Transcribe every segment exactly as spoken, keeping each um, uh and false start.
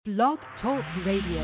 Blog Talk Radio.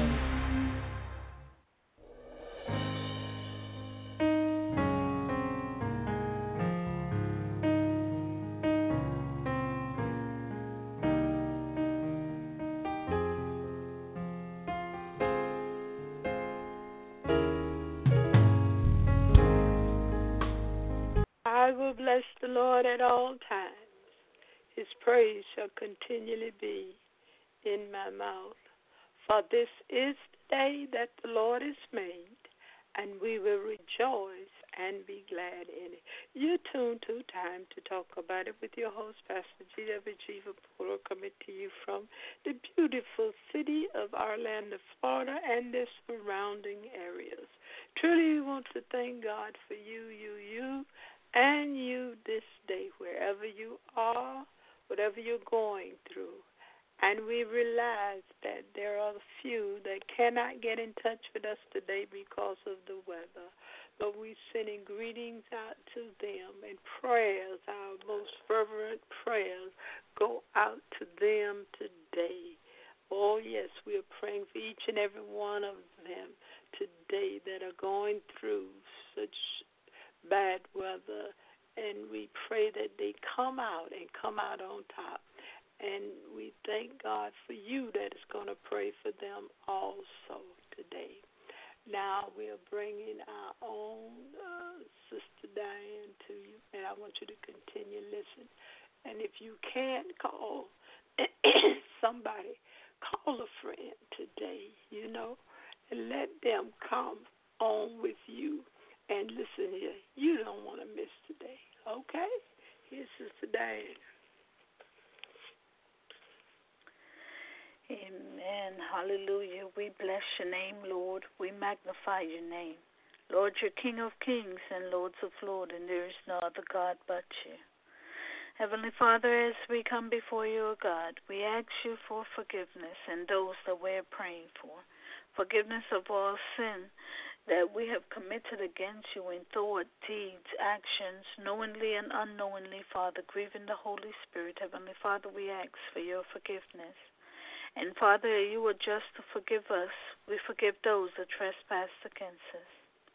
I will bless the Lord at all times. His praise shall continually be in my mouth. For this is the day that the Lord has made, and we will rejoice and be glad in it. You're tuned to Time to Talk About It with your host, Pastor G W. Jiva Puro, coming to you from the beautiful city of Orlando, Florida, and the surrounding areas. Truly, we want to thank God for you, you, you, and you this day, wherever you are, whatever you're going through. And we realize that there are a few that cannot get in touch with us today because of the weather. But we're sending greetings out to them, and prayers, our most fervent prayers, go out to them today. Oh, yes, we are praying for each and every one of them today that are going through such bad weather. And we pray that they come out and come out on top. And we thank God for you that is going to pray for them also today. Now we are bringing our own uh, Sister Diane to you, and I want you to continue listening. And if you can't call somebody, call a friend today, you know, and let them come on with you and listen here. You don't want to miss today, okay? Here's Sister Diane. Amen. Hallelujah. We bless your name, Lord. We magnify your name. Lord, you're King of kings and Lords of lords, and there is no other God but you. Heavenly Father, as we come before you, O God, we ask you for forgiveness and those that we're praying for. Forgiveness of all sin that we have committed against you in thought, deeds, actions, knowingly and unknowingly, Father, grieving the Holy Spirit. Heavenly Father, we ask for your forgiveness. And, Father, you are just to forgive us. We forgive those that trespass against us.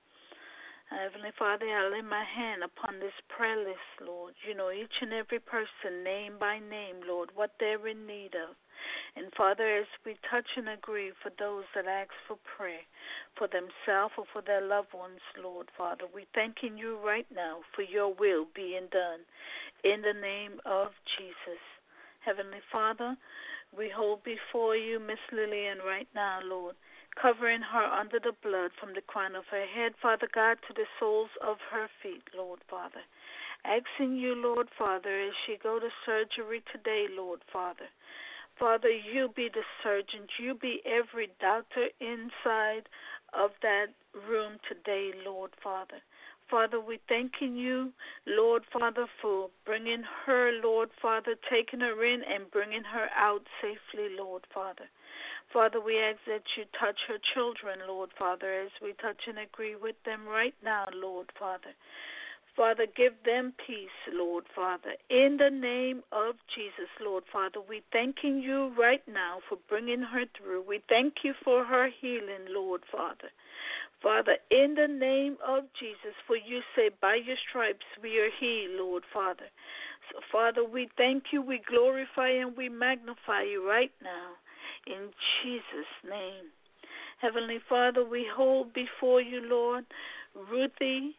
Heavenly Father, I lay my hand upon this prayer list, Lord. You know each and every person, name by name, Lord, what they're in need of. And, Father, as we touch and agree for those that ask for prayer, for themselves or for their loved ones, Lord, Father, we thanking you right now for your will being done in the name of Jesus. Heavenly Father, we hold before you Miss Lillian right now, Lord, covering her under the blood from the crown of her head, Father God, to the soles of her feet, Lord, Father. Asking you, Lord, Father, as she go to surgery today, Lord, Father. Father, you be the surgeon. You be every doctor inside of that room today, Lord, Father. Father, we thanking you, Lord, Father, for bringing her, Lord, Father, taking her in and bringing her out safely, Lord, Father. Father, we ask that you touch her children, Lord, Father, as we touch and agree with them right now, Lord, Father. Father, give them peace, Lord, Father. In the name of Jesus, Lord, Father, we thanking you right now for bringing her through. We thank you for her healing, Lord, Father. Father, in the name of Jesus, for you say, by your stripes we are healed, Lord, Father. So, Father, we thank you, we glorify and we magnify you right now, in Jesus' name. Heavenly Father, we hold before you, Lord, Ruthie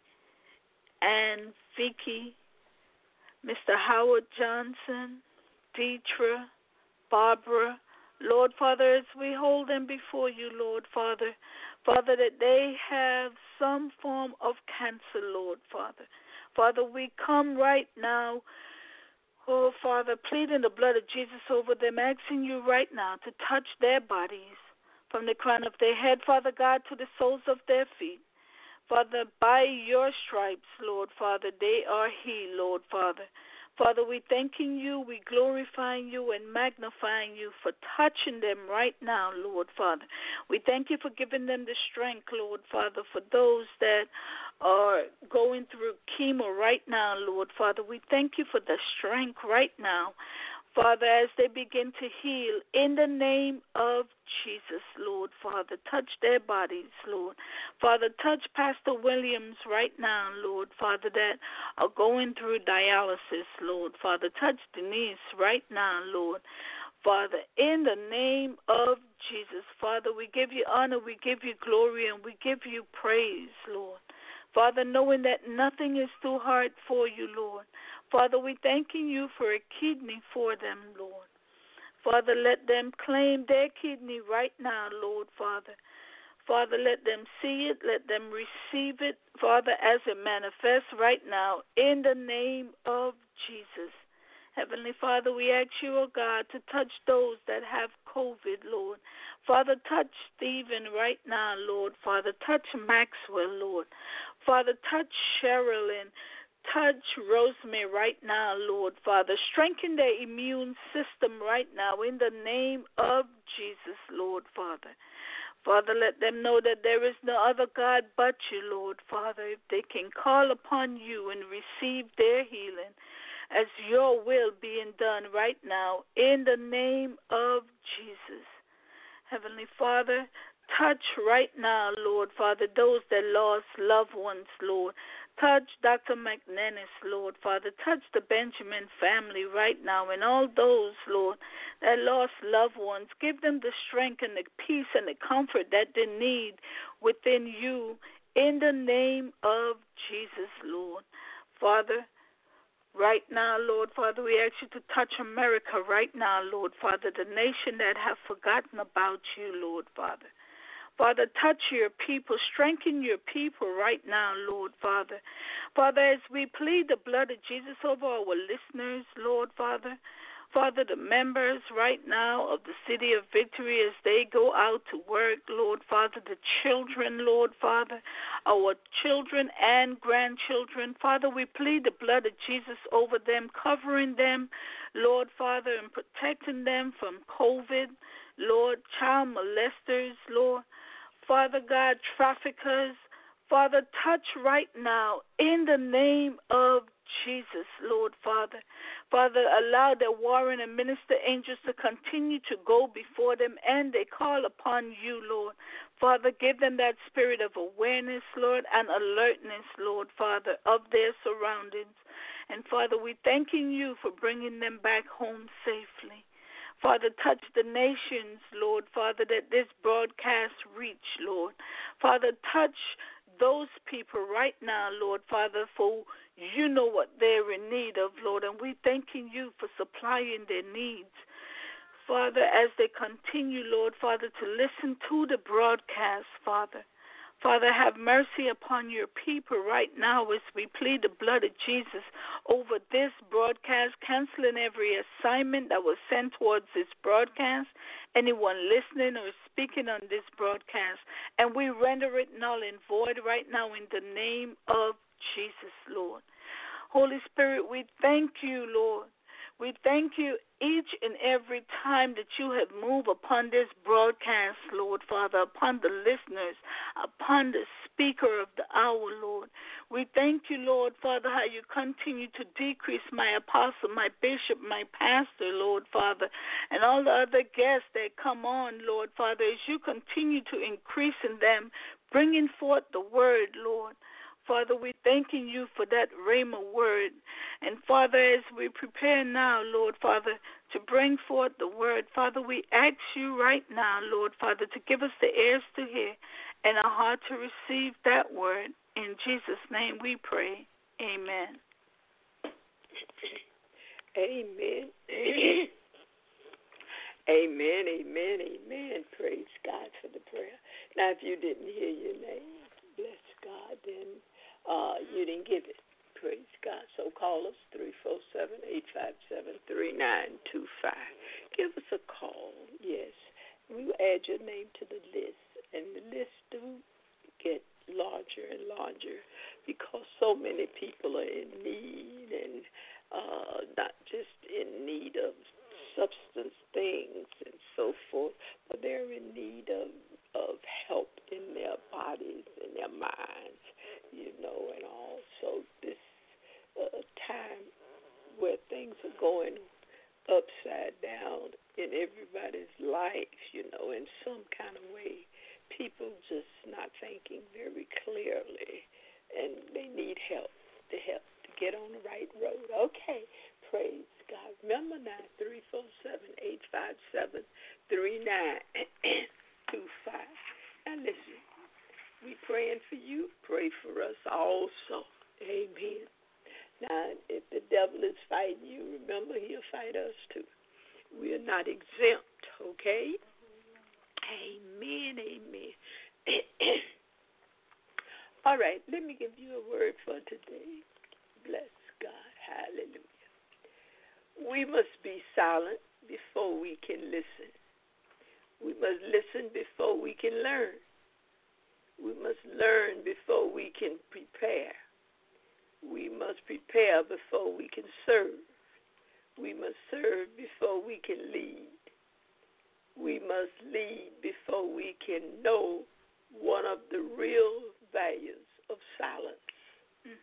and Vicky, Mister Howard Johnson, Deetra, Barbara, Lord, Father, as we hold them before you, Lord, Father, Father, that they have some form of cancer, Lord, Father. Father, we come right now, oh, Father, pleading the blood of Jesus over them, asking you right now to touch their bodies from the crown of their head, Father God, to the soles of their feet. Father, by your stripes, Lord, Father, they are healed, Lord, Father. Father, we thanking you, we glorifying you and magnifying you for touching them right now, Lord, Father. We thank you for giving them the strength, Lord, Father, for those that are going through chemo right now, Lord, Father. We thank you for the strength right now. Father, as they begin to heal, in the name of Jesus, Lord, Father, touch their bodies, Lord. Father, touch Pastor Williams right now, Lord, Father, that are going through dialysis, Lord. Father, touch Denise right now, Lord. Father, in the name of Jesus, Father, we give you honor, we give you glory, and we give you praise, Lord. Father, knowing that nothing is too hard for you, Lord. Father, we thanking you for a kidney for them, Lord. Father, let them claim their kidney right now, Lord, Father. Father, let them see it, let them receive it, Father, as it manifests right now, in the name of Jesus. Heavenly Father, we ask you, oh God, to touch those that have COVID, Lord. Father, touch Stephen right now, Lord. Father, touch Maxwell, Lord. Father, touch Cheryl and touch Rosemary right now, Lord. Father, strengthen their immune system right now in the name of Jesus, Lord, Father. Father, let them know that there is no other God but you, Lord, Father. If they can call upon you and receive their healing, as your will being done right now, in the name of Jesus. Heavenly Father, touch right now, Lord, Father, those that lost loved ones, Lord. Touch Doctor McNennis, Lord, Father. Touch the Benjamin family right now and all those, Lord, that lost loved ones. Give them the strength and the peace and the comfort that they need within you, in the name of Jesus, Lord. Father, right now, Lord, Father, we ask you to touch America right now, Lord, Father, the nation that have forgotten about you, Lord, Father. Father, touch your people, strengthen your people right now, Lord, Father. Father, as we plead the blood of Jesus over our listeners, Lord, Father, Father, the members right now of the City of Victory as they go out to work, Lord, Father, the children, Lord, Father, our children and grandchildren, Father, we plead the blood of Jesus over them, covering them, Lord, Father, and protecting them from COVID, Lord, child molesters, Lord, Father God, traffickers, Father, touch right now in the name of Jesus, Lord, Father. Father, allow their warring and minister angels to continue to go before them, and they call upon you, Lord. Father, give them that spirit of awareness, Lord, and alertness, Lord, Father, of their surroundings. And, Father, we thanking you for bringing them back home safely. Father, touch the nations, Lord, Father, that this broadcast reach, Lord. Father, touch those people right now, Lord, Father, for you know what they're in need of, Lord, and we thanking you for supplying their needs. Father, as they continue, Lord, Father, to listen to the broadcast, Father. Father, have mercy upon your people right now as we plead the blood of Jesus over this broadcast, canceling every assignment that was sent towards this broadcast, anyone listening or speaking on this broadcast, and we render it null and void right now in the name of Jesus, Lord. Holy Spirit, we thank you, Lord. We thank you each and every time that you have moved upon this broadcast, Lord, Father, upon the listeners, upon the speaker of the hour, Lord. We thank you, Lord, Father, how you continue to decrease my apostle, my bishop, my pastor, Lord, Father, and all the other guests that come on, Lord, Father, as you continue to increase in them, bringing forth the word, Lord. Father, we thanking you for that rhema word. And, Father, as we prepare now, Lord, Father, to bring forth the word, Father, we ask you right now, Lord, Father, to give us the ears to hear and a heart to receive that word. In Jesus' name we pray. Amen. Amen. Amen, amen, amen. Praise God for the prayer. Now, if you didn't hear your name, bless God, then uh, you didn't give it. Praise God. So call us, three four seven, eight five seven, three nine two five. Give us a call, yes. We will add your name to the list, and the list do get larger and larger because so many people are in need, and uh, not just in need of substance things and so forth, but they're in need of, of help in their bodies and their minds, you know, and also this uh, time where things are going upside some kind of way. People just not thinking very clearly, and they need help to help to get on the right road. Okay, praise God. Remember now, three four seven, eight five seven, three nine two five. Now listen, we praying for you. Pray for us also. Amen. Now, if the devil is fighting you, remember he'll fight us too. We are not exempt, okay? Amen, amen. All right, let me give you a word for today. Bless God. Hallelujah. We must be silent before we can listen. We must listen before we can learn. We must learn before we can prepare. We must prepare before we can serve. We must serve before we can lead. We must lead before we can know one of the real values of silence. Mm.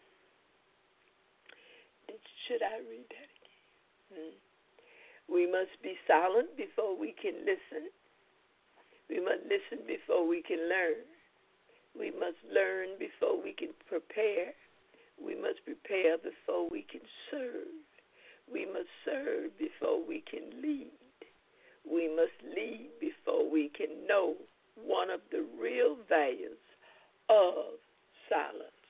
Should I read that again? Mm. We must be silent before we can listen. We must listen before we can learn. We must learn before we can prepare. We must prepare before we can serve. We must serve before we can lead. We must lead before we can know one of the real values of silence.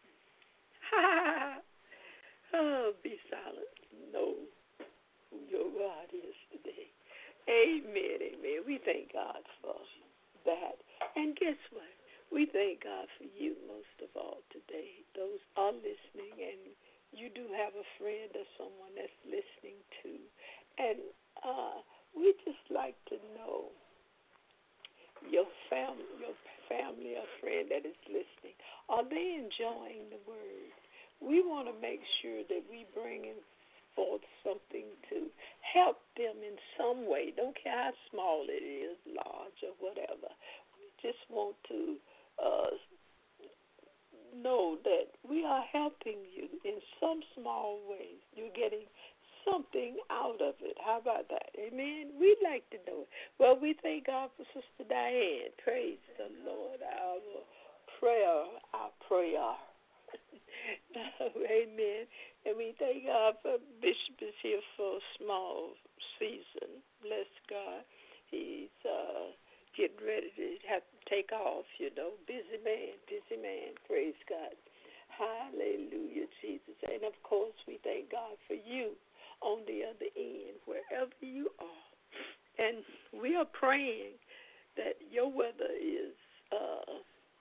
Oh, be silent. Know who your God is today. Amen, amen. We thank God for that. And guess what? We thank God for you most of all today. Those are listening, and you do have a friend or someone that's listening too. And uh, we just like to know your family, your family or friend that is listening. Are they enjoying the word? We want to make sure that we bring in forth something to help them in some way. Don't care how small it is, large or whatever. We just want to uh, know that we are helping you in some small way. You're getting something out of it. How about that? Amen? We'd like to know it. Well, we thank God for Sister Diane. Praise the Lord. Our prayer, our prayer. Amen. And we thank God for Bishop is here for a small season. Bless God. He's uh, getting ready to have to take off, you know. Busy man, busy man. Praise God. Hallelujah, Jesus. And, of course, we thank God for you on the other end, wherever you are. And we are praying that your weather is uh,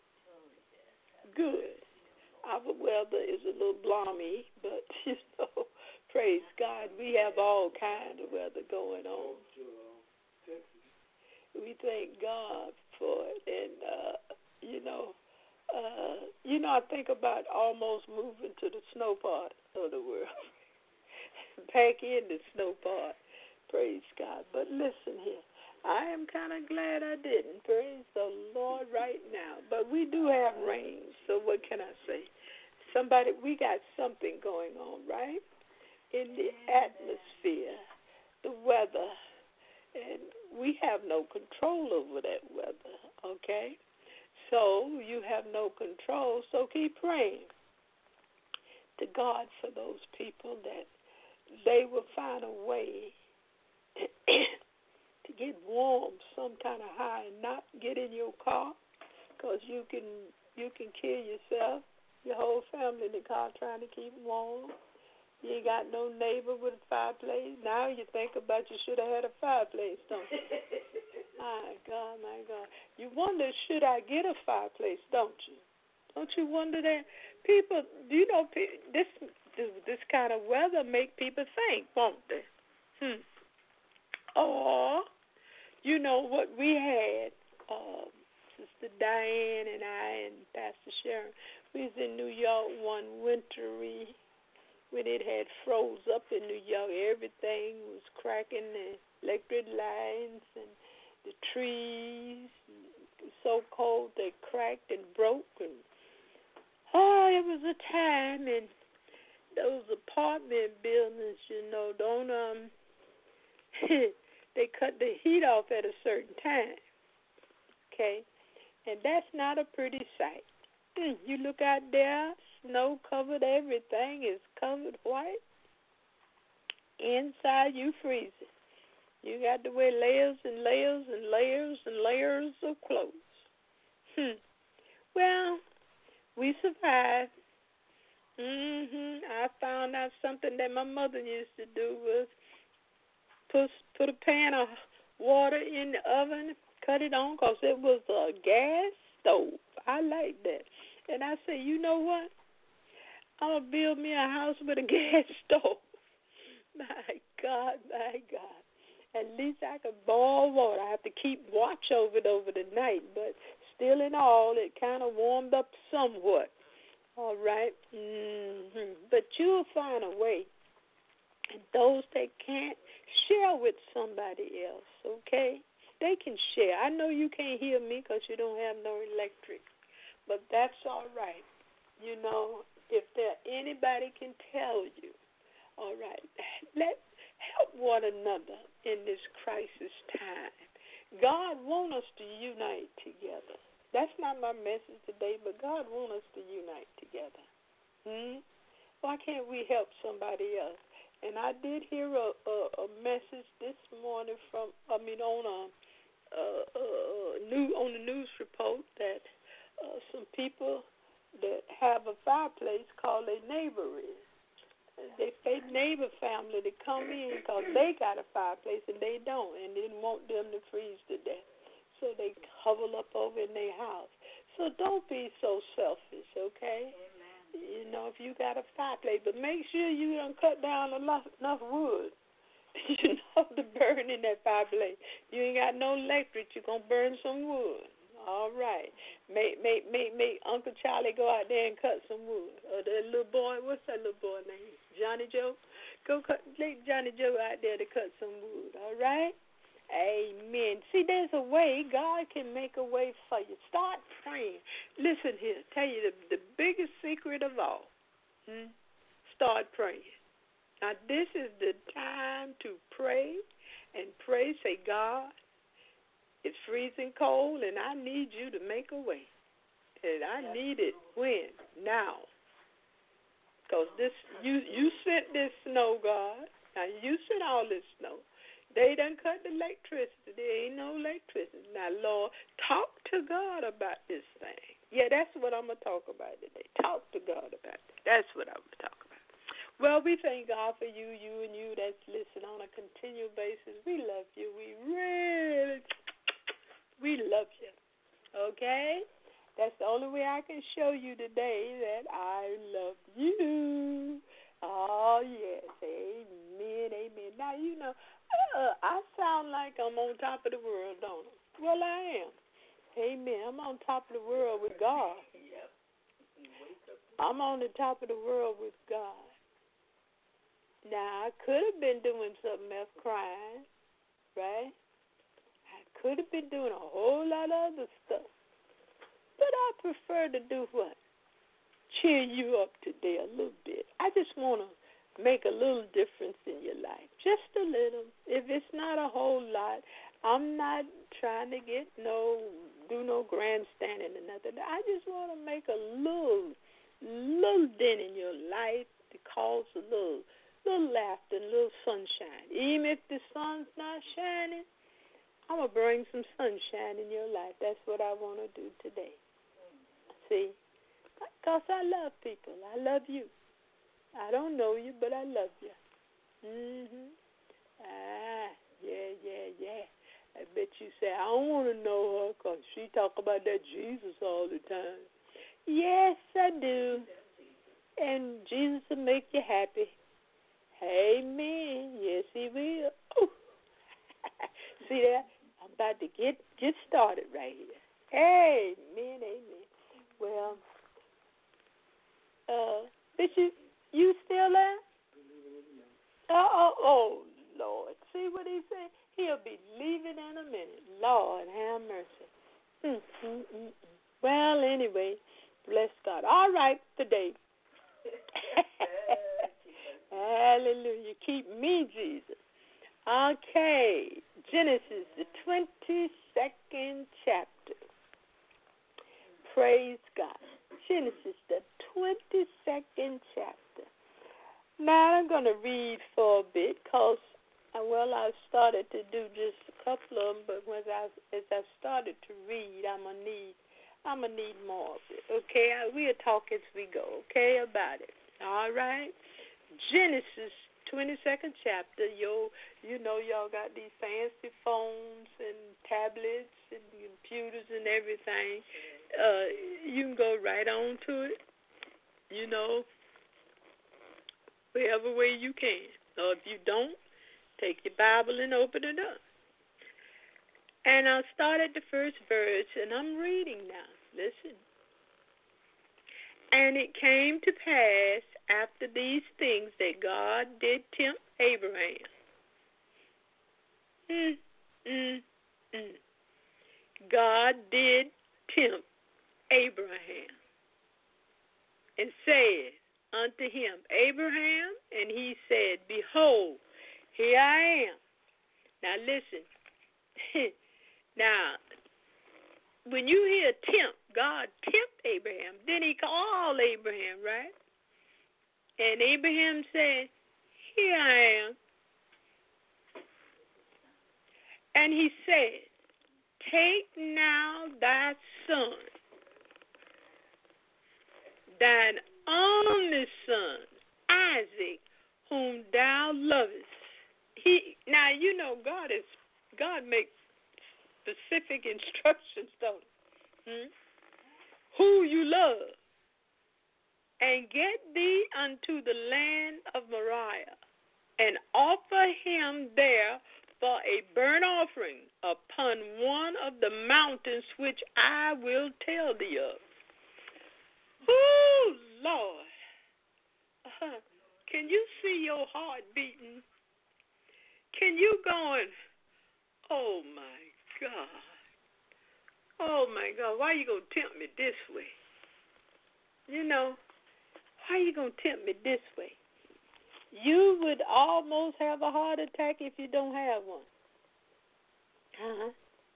good. Our weather is a little balmy, but, you know, praise God, we have all kinds of weather going on. We thank God for it. And, uh, you know, uh, you know, I think about almost moving to the snow part of the world. Back in the snow part. Praise God. But listen here. I am kind of glad I didn't. Praise the Lord right now. But we do have rain, so what can I say? Somebody, we got something going on, right? In the atmosphere, the weather, and we have no control over that weather, okay? So you have no control, so keep praying to God for those people that they will find a way to get warm some kind of high and not get in your car, because you can you can kill yourself, your whole family in the car trying to keep warm. You ain't got no neighbor with a fireplace. Now you think about you should have had a fireplace, don't you? My God, my God. You wonder, should I get a fireplace, don't you? Don't you wonder that? People, do you know, this this kind of weather make people think, won't they? Hmm. Or, you know, what we had, um, Sister Diane and I and Pastor Sharon, we was in New York one wintry when it had froze up in New York. Everything was cracking, the electric lines and the trees. It was so cold they cracked and broke. And, oh, it was a time. And those apartment buildings, you know, don't, um, they cut the heat off at a certain time. okay? And that's not a pretty sight. Mm, you look out there, snow covered, everything is covered white. Inside, you freezing. You got to wear layers and layers and layers and layers of clothes. Hmm. Well, we survived. Mhm. I found out something that my mother used to do was put put a pan of water in the oven, cut it on, cause it was a gas stove. I like that. And I said, you know what? I'm gonna build me a house with a gas stove. My God, my God. At least I could boil water. I have to keep watch over it over the night, but still in all, it kind of warmed up somewhat. All right? Mm-hmm. But you'll find a way. And those that can't, share with somebody else, okay? They can share. I know you can't hear me because you don't have no electric, but that's all right. You know, if there anybody can tell you, all right, let help one another in this crisis time. God wants us to unite together. That's not my message today, but God wants us to unite together. Hmm? Why can't we help somebody else? And I did hear a, a, a message this morning from, I mean, on a, a, a new on the news report that uh, some people that have a fireplace called a neighbor in. They fake neighbor family to come in because they got a fireplace and they don't, and didn't want them to freeze to death. So they huddle up over in their house. So don't be so selfish, okay? Amen. You know, if you got a fireplace, but make sure you don't cut down enough, enough wood, you know, to burn in that fireplace. You ain't got no electric, you're going to burn some wood. All right. Make, make, make, make Uncle Charlie go out there and cut some wood. Or that little boy, what's that little boy name? Johnny Joe? Go cut, let Johnny Joe out there to cut some wood. All right? Amen. See, there's a way. God can make a way for you. Start praying. Listen here. Tell you the, the biggest secret of all. Hmm? Start praying. Now, this is the time to pray and pray. Say, God, it's freezing cold, and I need you to make a way. And I need it when? Now. Because this, you, you sent this snow, God. Now, you sent all this snow. They done cut the electricity. There ain't no electricity. Now, Lord, talk to God about this thing. Yeah, that's what I'm going to talk about today. Talk to God about it. That's what I'm going to talk about. Well, we thank God for you, you, and you that's listening on a continual basis. We love you. We really, we love you. Okay? That's the only way I can show you today that I love you. Oh, yes. Amen, amen. Now, you know, uh, I sound like I'm on top of the world, don't I? Well, I am. Amen. I'm on top of the world with God. I'm on the top of the world with God. Now, I could have been doing something else, crying, right? I could have been doing a whole lot of other stuff. But I prefer to do what? Cheer you up today a little bit. I just want to make a little difference in your life. Just a little. If it's not a whole lot, I'm not trying to get no, do no grandstanding or nothing. I just want to make a little, little dent in your life to cause a little, little laughter and a little sunshine. Even if the sun's not shining, I'm going to bring some sunshine in your life. That's what I want to do today. See? Because I love people. I love you. I don't know you, but I love you. Mm-hmm. Ah, yeah, yeah, yeah. I bet you say, I don't want to know her because she talk about that Jesus all the time. Yes, I do. And Jesus will make you happy. Amen. Yes, he will. Ooh. See that? I'm about to get, get started right here. Amen, amen. Well, uh, Bishop, you still there? Uh, oh, oh, Lord. See what he said? He'll be leaving in a minute. Lord, have mercy. Mm, mm, mm, mm. Well, anyway, bless God. All right, today. Hallelujah. Keep me, Jesus. Okay. Genesis, the twenty-second chapter. Praise God. Genesis, the twenty-second chapter. Now I'm going to read for a bit because, well, I started to do just a couple of them, but when I, as I started to read, I'm going to need I'm going to need more of it, okay? We'll talk as we go, okay, about it. All right? Genesis, twenty-second chapter. Yo, you know y'all got these fancy phones and tablets and computers and everything. Uh, you can go right on to it, you know, wherever way you can. Or if you don't, take your Bible and open it up. And I started the first verse, and I'm reading now. Listen. And it came to pass after these things that God did tempt Abraham. Mm, mm, mm. God did tempt Abraham and said unto him, Abraham, and he said, Behold, here I am. Now listen. Now, when you hear tempt, God tempt Abraham. Then he called Abraham, right? And Abraham said, Here I am. And he said, Take now thy son, thine only son, Isaac, whom thou lovest. He now you know God is God makes specific instructions, don't he? Hmm? Who you love, and get thee unto the land of Moriah, and offer him there for a burnt offering upon one of the mountains which I will tell thee of. Oh, Lord. Uh, can you see your heart beating? Can you going, oh, my God. Oh, my God, why are you going to tempt me this way? You know, why are you going to tempt me this way? You would almost have a heart attack if you don't have one. Uh-huh.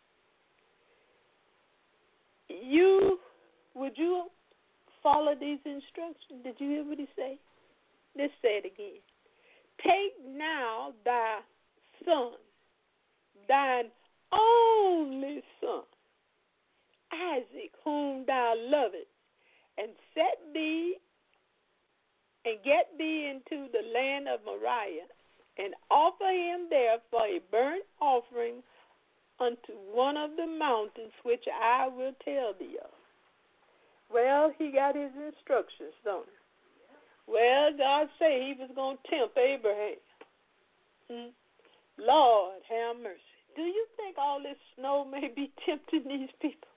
You, would you follow these instructions? Did you hear what he said? Let's say it again. Take now thy son, thine only son, Isaac, whom thou lovest, and set thee and get thee into the land of Moriah, and offer him there for a burnt offering unto one of the mountains which I will tell thee of. Well, he got his instructions, don't he? Well, God said he was going to tempt Abraham. Hmm? Lord, have mercy. Do you think all this snow may be tempting these people?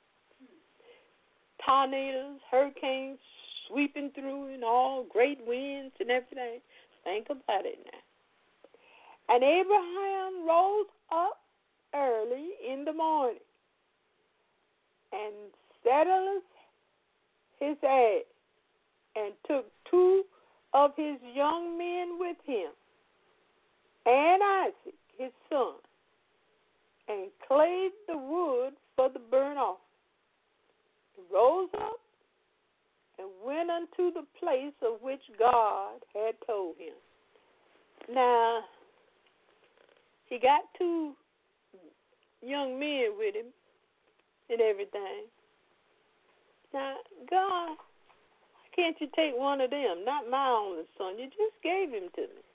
Tornadoes, hurricanes sweeping through and all great winds and everything. Think about it now. And Abraham rose up early in the morning and saddled his ass and took two of his young men with him and Isaac, his son, and clave the wood for the burnt offering. Rose up and went unto the place of which God had told him. Now, he got two young men with him and everything. Now, God, why can't you take one of them? Not my only son. You just gave him to me.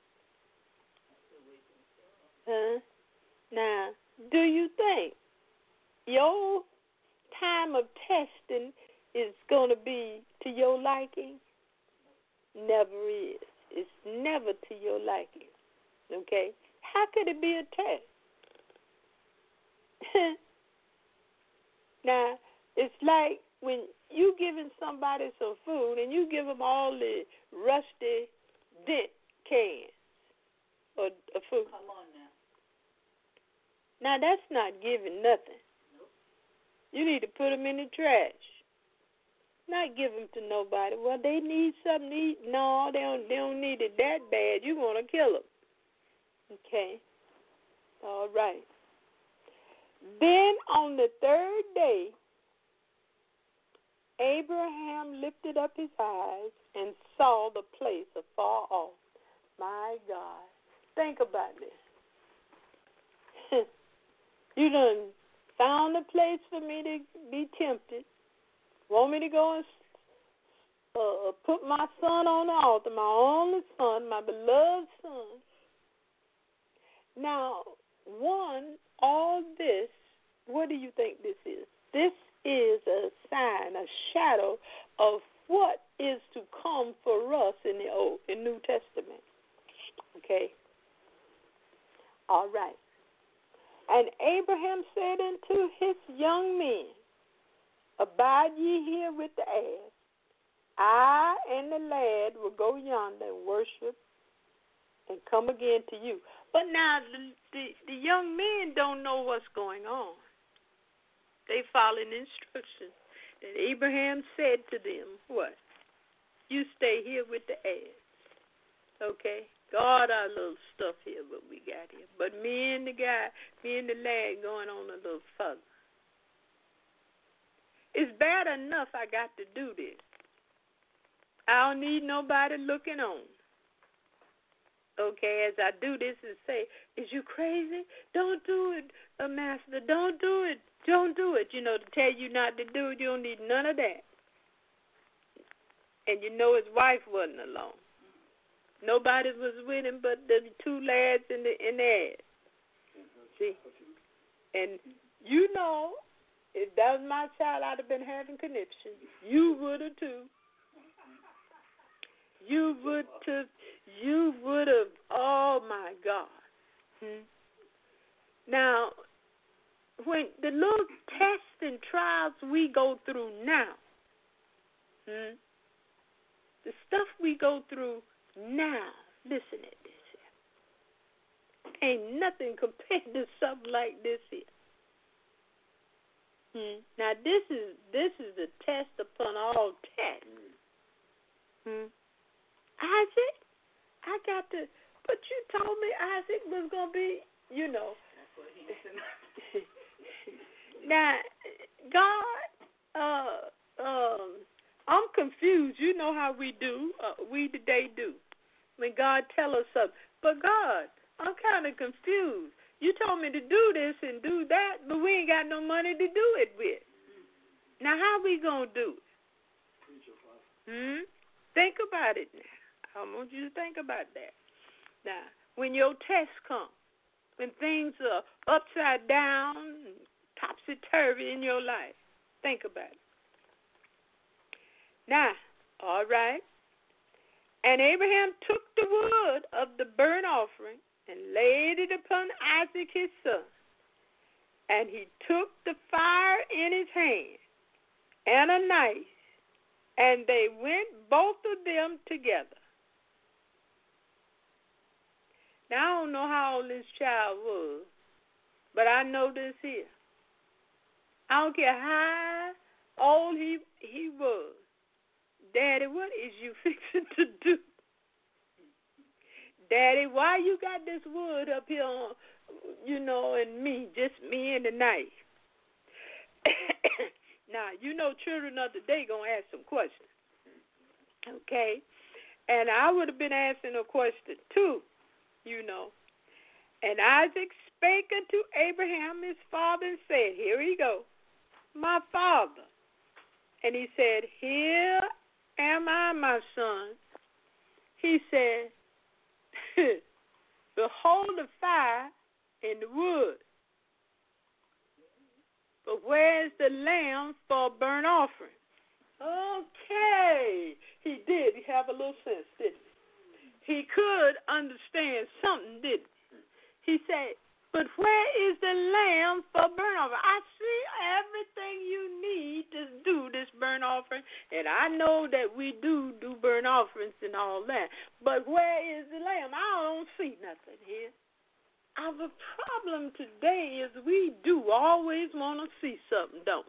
Huh? Now, do you think your time of testing is going to be to your liking? Never is. It's never to your liking. Okay? How could it be a test? Now, it's like when you giving somebody some food and you give them all the rusty dent cans of, of food. Come on now. Now, that's not giving nothing. Nope. You need to put them in the trash. Not give them to nobody. Well, they need something to eat. No, they don't, they don't need it that bad. You want to kill them. Okay. All right. Then on the third day, Abraham lifted up his eyes and saw the place afar off. My God. Think about this. You done found a place for me to be tempted. Want me to go and uh, put my son on the altar, my only son, my beloved son. Now, one, all this, what do you think this is? This is a sign, a shadow of what is to come for us in the Old, in New Testament. Okay? All right. And Abraham said unto his young men, abide ye here with the ass. I and the lad will go yonder and worship and come again to you. But now the, the, the young men don't know what's going on. They following instructions that Abraham said to them. What? You stay here with the ass. Okay? God, our little stuff here, what we got here. But me and the guy, me and the lad going on a little further. It's bad enough I got to do this. I don't need nobody looking on. Okay, as I do this and say, is you crazy? Don't do it, uh, Master. Don't do it. Don't do it. You know, to tell you not to do it, you don't need none of that. And you know his wife wasn't along. Nobody was with him but the two lads in the in the ad. See? And you know, if that was my child, I'd have been having conniption. You would have too. You would have, you would have, oh my God. Hmm? Now, when the little tests and trials we go through now, hmm, the stuff we go through now, listen at this here. Ain't nothing compared to something like this here. Hmm. Now this is this is a test upon all tests. Hmm. Isaac, I got to, but you told me Isaac was gonna be, you know. That's what he said. Now, God, uh, um, I'm confused. You know how we do. Uh, we today do. When God tell us something. But God, I'm kind of confused. You told me to do this and do that, but we ain't got no money to do it with. Now, how we going to do it? Hmm? Think about it now. I want you to think about that. Now, when your tests come, when things are upside down, topsy-turvy in your life, think about it. Now, all right. And Abraham took the wood of the burnt offering and laid it upon Isaac his son. And he took the fire in his hand and a knife, and they went both of them together. Now, I don't know how old this child was, but I know this here. I don't care how old he he was. Daddy, what is you fixing to do? Daddy, why you got this wood up here on, you know, and me, just me and the knife? Now, you know children of the day going to ask some questions. Okay? And I would have been asking a question too, you know. And Isaac spake unto Abraham his father and said, here he go, my father. And he said, here am I, my son. He said, behold the fire and the wood, but where is the lamb for a burnt offering? Okay. He did. He have a little sense, didn't he? He could understand something, didn't he? He said, but where is the lamb for burnt offering? I see everything you need to do this burnt offering, and I know that we do do burnt offerings and all that, but where is the lamb? I don't see nothing here. Our problem today is we do always want to see something, don't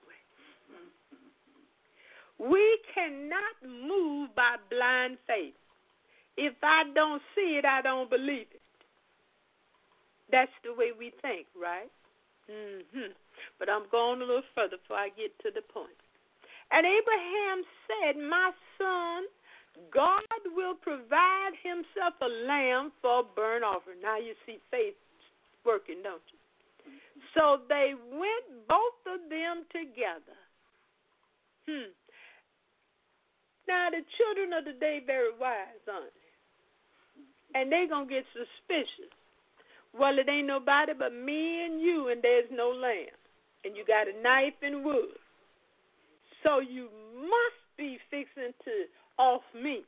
we? We cannot move by blind faith. If I don't see it, I don't believe it. That's the way we think, right? Mm-hmm. But I'm going a little further before I get to the point. And Abraham said, my son, God will provide himself a lamb for a burnt offering. Now you see faith working, don't you? So they went, both of them together. Hmm. Now the children of the day very wise, aren't they? And they going to get suspicious. Well, it ain't nobody but me and you, and there's no lamb. And you got a knife and wood. So you must be fixing to off me.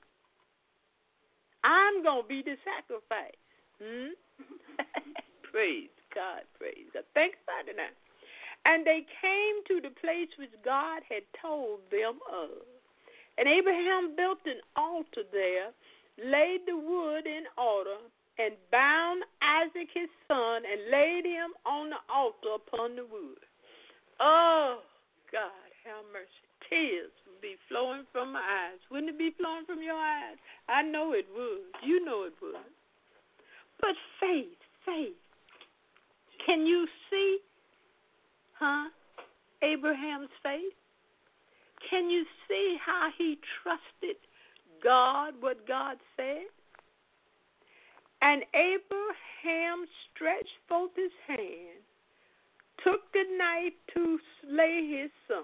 I'm going to be the sacrifice. Hmm? Praise God, praise God. Think about it now. And they came to the place which God had told them of. And Abraham built an altar there, laid the wood in order, and bound Isaac his son, and laid him on the altar upon the wood. Oh, God, have mercy. Tears would be flowing from my eyes. Wouldn't it be flowing from your eyes? I know it would. You know it would. But faith, faith. Can you see, huh, Abraham's faith? Can you see how he trusted God, what God said? And Abraham stretched forth his hand, took the knife to slay his son.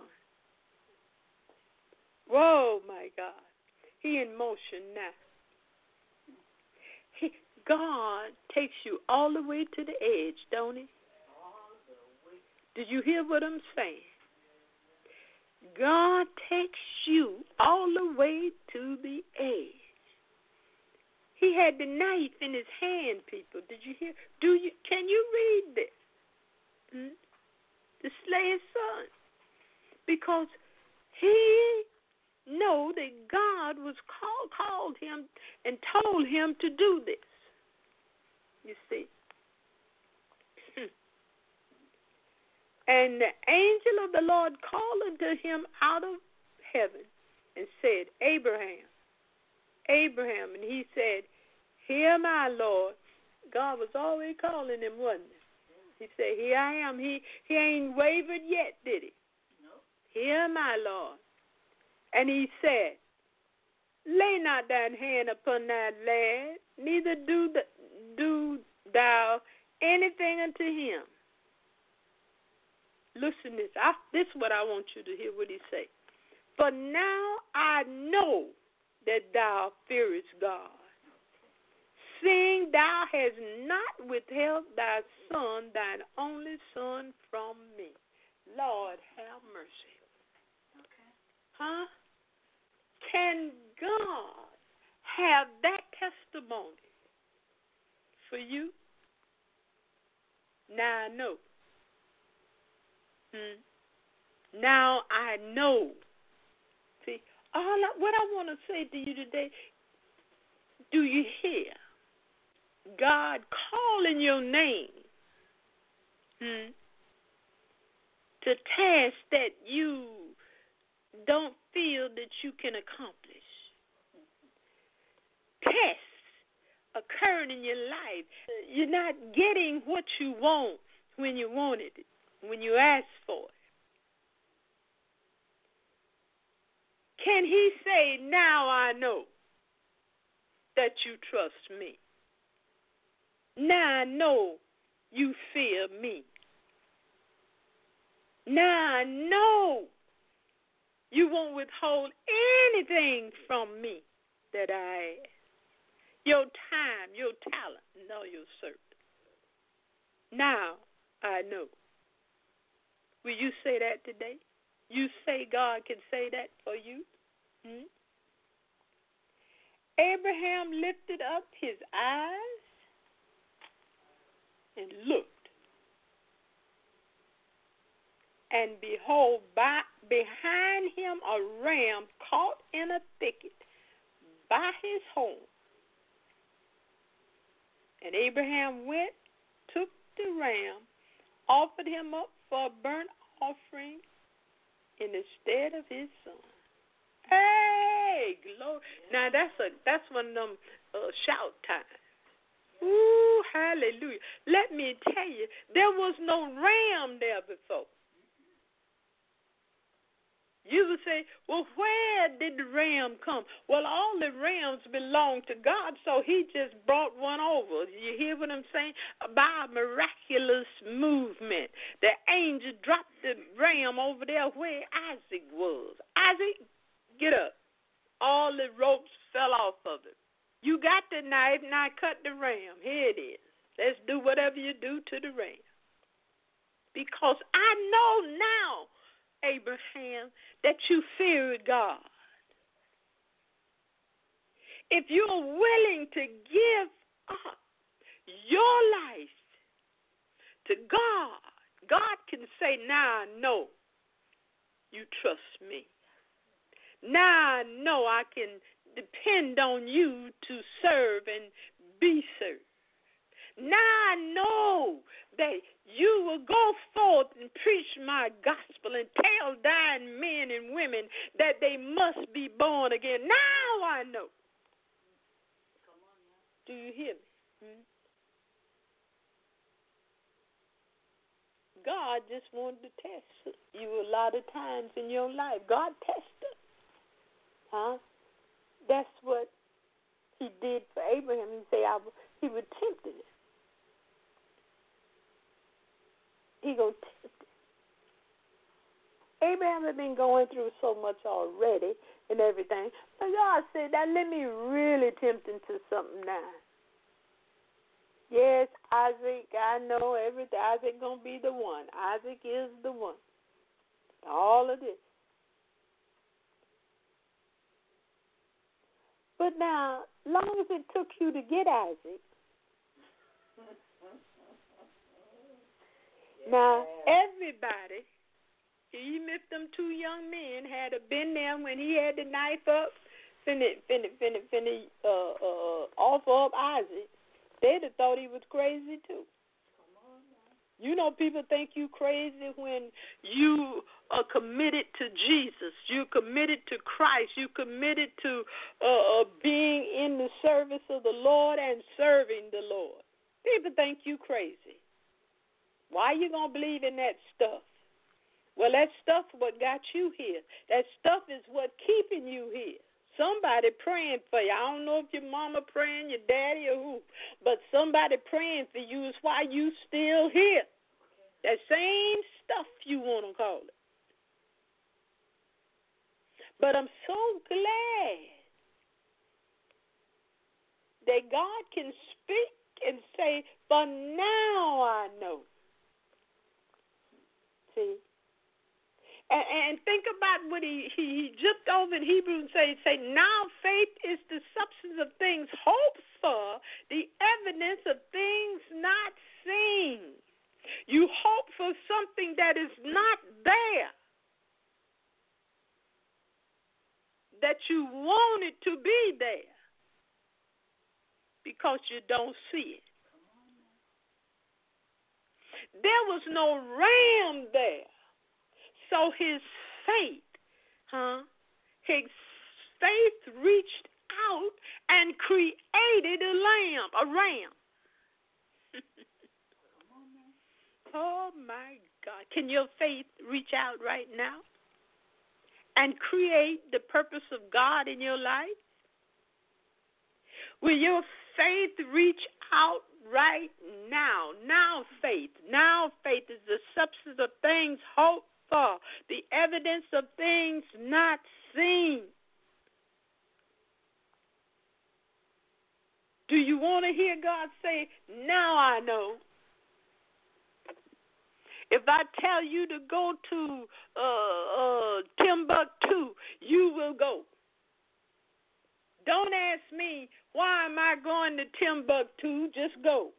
Whoa, my God. He in motion now. He, God takes you all the way to the edge, don't he? Did you hear what I'm saying? God takes you all the way to the edge. He had the knife in his hand, people. Did you hear? Do you? Can you read this? Hmm? To slay his son. Because he knew that God was called, called him and told him to do this. You see? And the angel of the Lord called unto him out of heaven and said, Abraham, Abraham. And he said, here am I, Lord. God was always calling him, wasn't he? He said, here I am. He, he ain't wavered yet, did he? No. Here am I, Lord. And he said, lay not thine hand upon thy lad, neither do, the, do thou anything unto him. Listen to this. I, this is what I want you to hear what he say. For now I know that thou fearest God, seeing thou hast not withheld thy son, thine only son, from me. Lord, have mercy. Okay. Huh? Can God have that testimony for you? Now I know. Hmm. Now I know. See, all I, what I want to say to you today, do you hear God calling your name hmm, to tasks that you don't feel that you can accomplish? Tests occurring in your life. You're not getting what you want when you wanted it, when you ask for it. Can he say, now I know that you trust me? Now I know you fear me. Now I know you won't withhold anything from me that I ask. Your time, your talent, no, your service. Now I know. Will you say that today? You say God can say that for you? Hmm? Abraham lifted up his eyes and looked. And behold, by, behind him a ram caught in a thicket by his horn. And Abraham went, took the ram, offered him up for a burnt offering in the stead of his son. Hey, glory! Now that's a that's one of them uh, shout times. Ooh, hallelujah! Let me tell you, there was no ram there before. You would say, well, where did the ram come? Well, all the rams belong to God, so he just brought one over. You hear what I'm saying? By a miraculous movement. The angel dropped the ram over there where Isaac was. Isaac, get up. All the ropes fell off of it. You got the knife, now cut the ram. Here it is. Let's do whatever you do to the ram. Because I know now, Abraham, that you feared God. If you're willing to give up your life to God, God can say, now I know you trust me. Now I know I can depend on you to serve and be served. Now I know that you will go forth and preach my gospel and tell dying men and women that they must be born again. Now I know. Do you hear me? Hmm? God just wanted to test you a lot of times in your life. God tested. Huh? That's what he did for Abraham. He say I, he would tempt it. He gonna tempt it. Abraham had been going through so much already and everything. But God said, now let me really tempt him to something now. Yes, Isaac, I know everything. Isaac gonna be the one. Isaac is the one. All of this. But now, long as it took you to get Isaac, now everybody, even if them two young men had been there when he had the knife up, finna, finna, finna, finna uh, uh, offer up Isaac, they'd have thought he was crazy too. You know, people think you crazy when you are committed to Jesus. You're committed to Christ. You're committed to uh, uh, being in the service of the Lord and serving the Lord. People think you crazy. Why you going to believe in that stuff? Well, that stuff what got you here. That stuff is what keeping you here. Somebody praying for you. I don't know if your mama praying, your daddy, or who, but somebody praying for you is why you still here. That same stuff you want to call it. But I'm so glad that God can speak and say, for now I know. See? And, and think about what he, he, he jumped over in Hebrew and say, say, now faith is the substance of things hoped for, the evidence of things not seen. You hope for something that is not there, that you want it to be there, because you don't see it. There was no ram there. So his faith, huh? His faith reached out and created a lamb, a ram. Oh, my God. Can your faith reach out right now and create the purpose of God in your life? Will your faith reach out right now? Now faith. Now faith is the substance of things hoped for, the evidence of things not seen. Do you want to hear God say, now I know? If I tell you to go to uh, uh, Timbuktu, you will go. Don't ask me, why am I going to Timbuktu? Just go.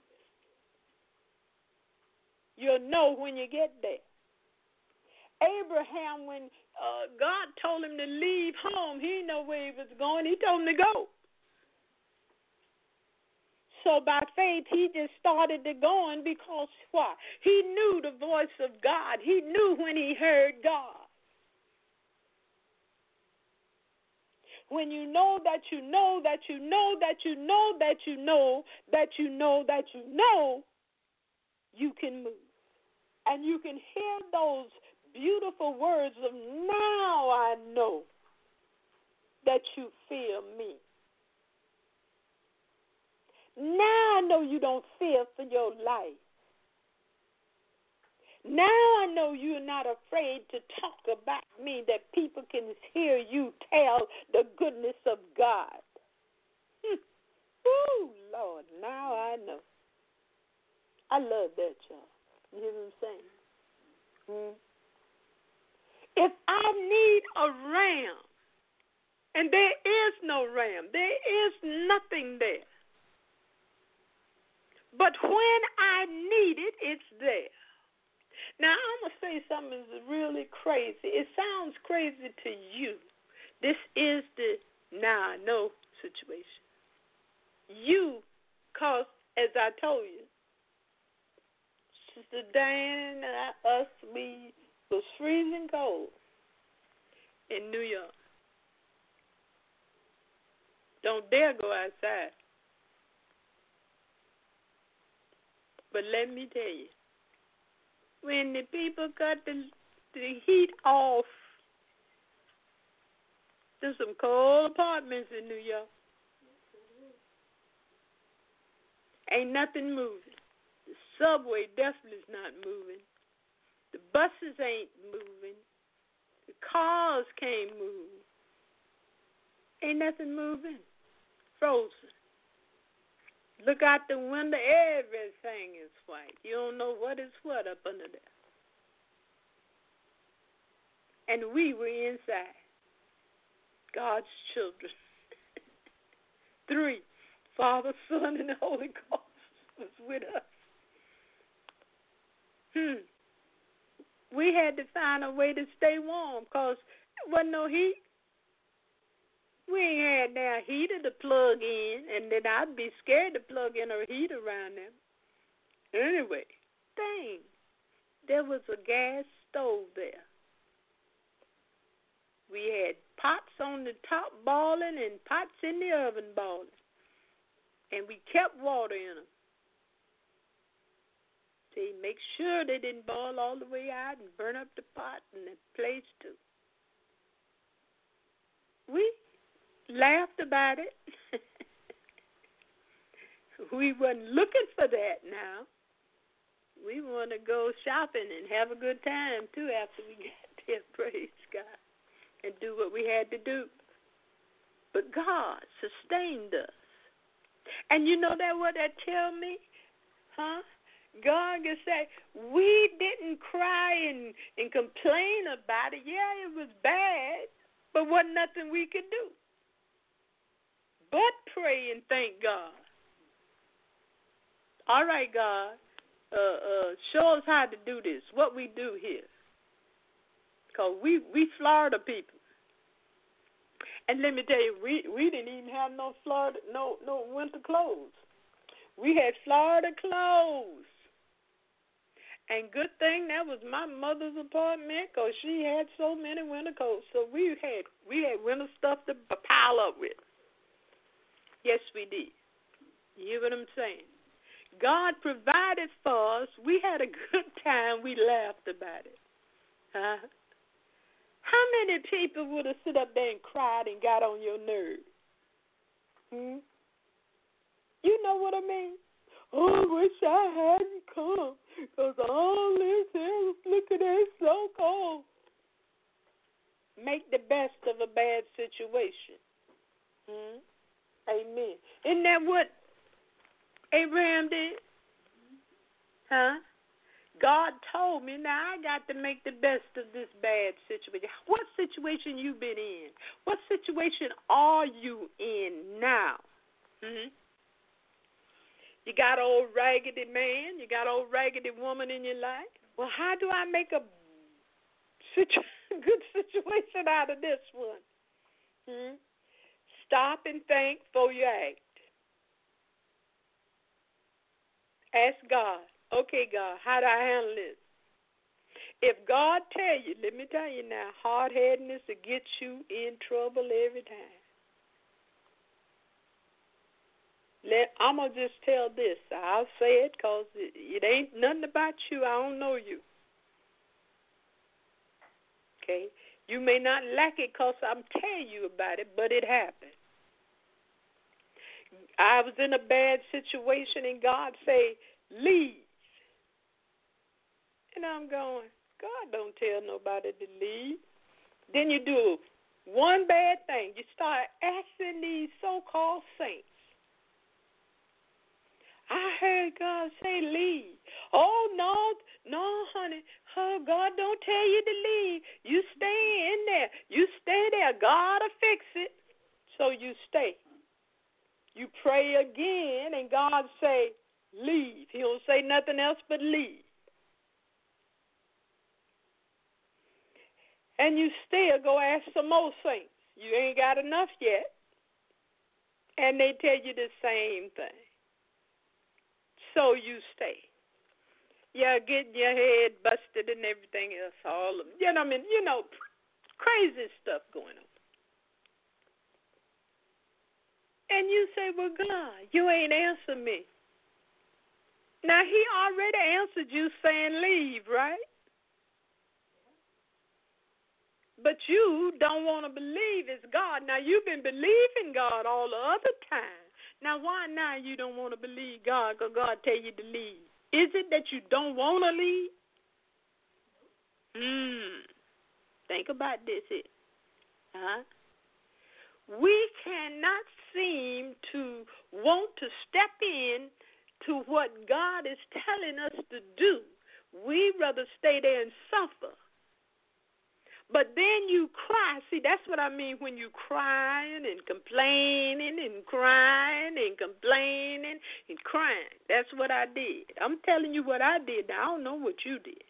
You'll know when you get there. Abraham, when uh, God told him to leave home, he didn't know where he was going. He told him to go. So by faith, he just started to going because why? He knew the voice of God. He knew when he heard God. When you know that you know that you know that you know that you know that you know that you know, you can move. And you can hear those beautiful words of, now I know that you fear me. Now I know you don't fear for your life. Now I know you're not afraid to talk about me, that people can hear you tell the goodness of God. Hmm. Ooh, Lord, now I know. I love that, y'all. You hear what I'm saying? Hmm. If I need a ram, and there is no ram, there is nothing there. But when I need it, it's there. Now, I'm going to say something that's really crazy. It sounds crazy to you. This is the now I know situation. You, because, as I told you, Sister Diane and I, us, we was freezing cold in New York. Don't dare go outside. But let me tell you, when the people cut the, the heat off, there's some cold apartments in New York. Ain't nothing moving. The subway definitely is not moving. The buses ain't moving. The cars can't move. Ain't nothing moving. Frozen. Look out the window, everything is white. You don't know what is what up under there. And we were inside, God's children. Three, Father, Son, and the Holy Ghost was with us. Hmm. We had to find a way to stay warm because there wasn't no heat. We ain't had now heater to plug in, and then I'd be scared to plug in a heater around them. Anyway, dang, there was a gas stove there. We had pots on the top boiling and pots in the oven boiling, and we kept water in them. See, make sure they didn't boil all the way out and burn up the pot and the place too. We laughed about it. We wasn't looking for that now. We want to go shopping and have a good time, too, after we get there, praise God, and do what we had to do. But God sustained us. And you know that what that tell me? Huh? God can say, we didn't cry and, and complain about it. Yeah, it was bad, but wasn't nothing we could do but pray and thank God. All right, God, uh, uh, show us how to do this, what we do here. Because we, we Florida people. And let me tell you, we, we didn't even have no Florida, no, no winter clothes. We had Florida clothes. And good thing that was my mother's apartment because she had so many winter coats. So we had, we had winter stuff to pile up with. Yes, we did. You hear what I'm saying? God provided for us. We had a good time. We laughed about it. Huh? How many people would have stood up there and cried and got on your nerves? Hmm? You know what I mean? Oh, I wish I hadn't come because all this here, look at it, it's so cold. Make the best of a bad situation. Hmm? Amen. Isn't that what Abraham did? Huh? God told me, now I got to make the best of this bad situation. What situation you been in? What situation are you in now? Mm-hmm. You got old raggedy man, you got old raggedy woman in your life. Well, how do I make a situ- good situation out of this one? Hmm? Stop and think before you act. Ask God, okay, God, how do I handle this? If God tell you, let me tell you now, hard-headedness will get you in trouble every time. Let, I'm going to just tell this. I'll say it because it, it ain't nothing about you. I don't know you. Okay? You may not like it because I'm telling you about it, but it happened. I was in a bad situation, and God say, leave. And I'm going, God don't tell nobody to leave. Then you do one bad thing. You start asking these so-called saints. I heard God say leave. Oh, no, no, honey. Oh, God don't tell you to leave. You stay in there. You stay there. God will fix it. So you stay. You pray again, and God say, leave. He don't say nothing else but leave. And you still go ask some more saints. You ain't got enough yet. And they tell you the same thing. So you stay. Yeah, getting your head busted and everything else. All of you know, I mean, you know, crazy stuff going on. And you say, well, God, you ain't answered me. Now, he already answered you saying leave, right? But you don't want to believe it's God. Now, you've been believing God all the other time. Now, why now you don't want to believe God because God tell you to leave? Is it that you don't want to leave? Hmm. Think about this here. Huh? We cannot seem to want to step in to what God is telling us to do. We'd rather stay there and suffer. But then you cry. See, that's what I mean when you crying and complaining and crying and complaining and crying. That's what I did. I'm telling you what I did. Now, I don't know what you did.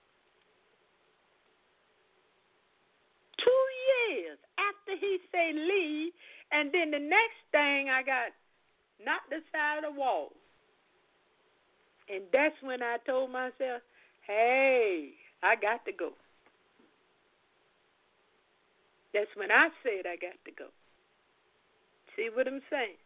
Two years after he said leave, and then the next thing I got knocked aside of the wall. And that's when I told myself, hey, I got to go. That's when I said I got to go. See what I'm saying?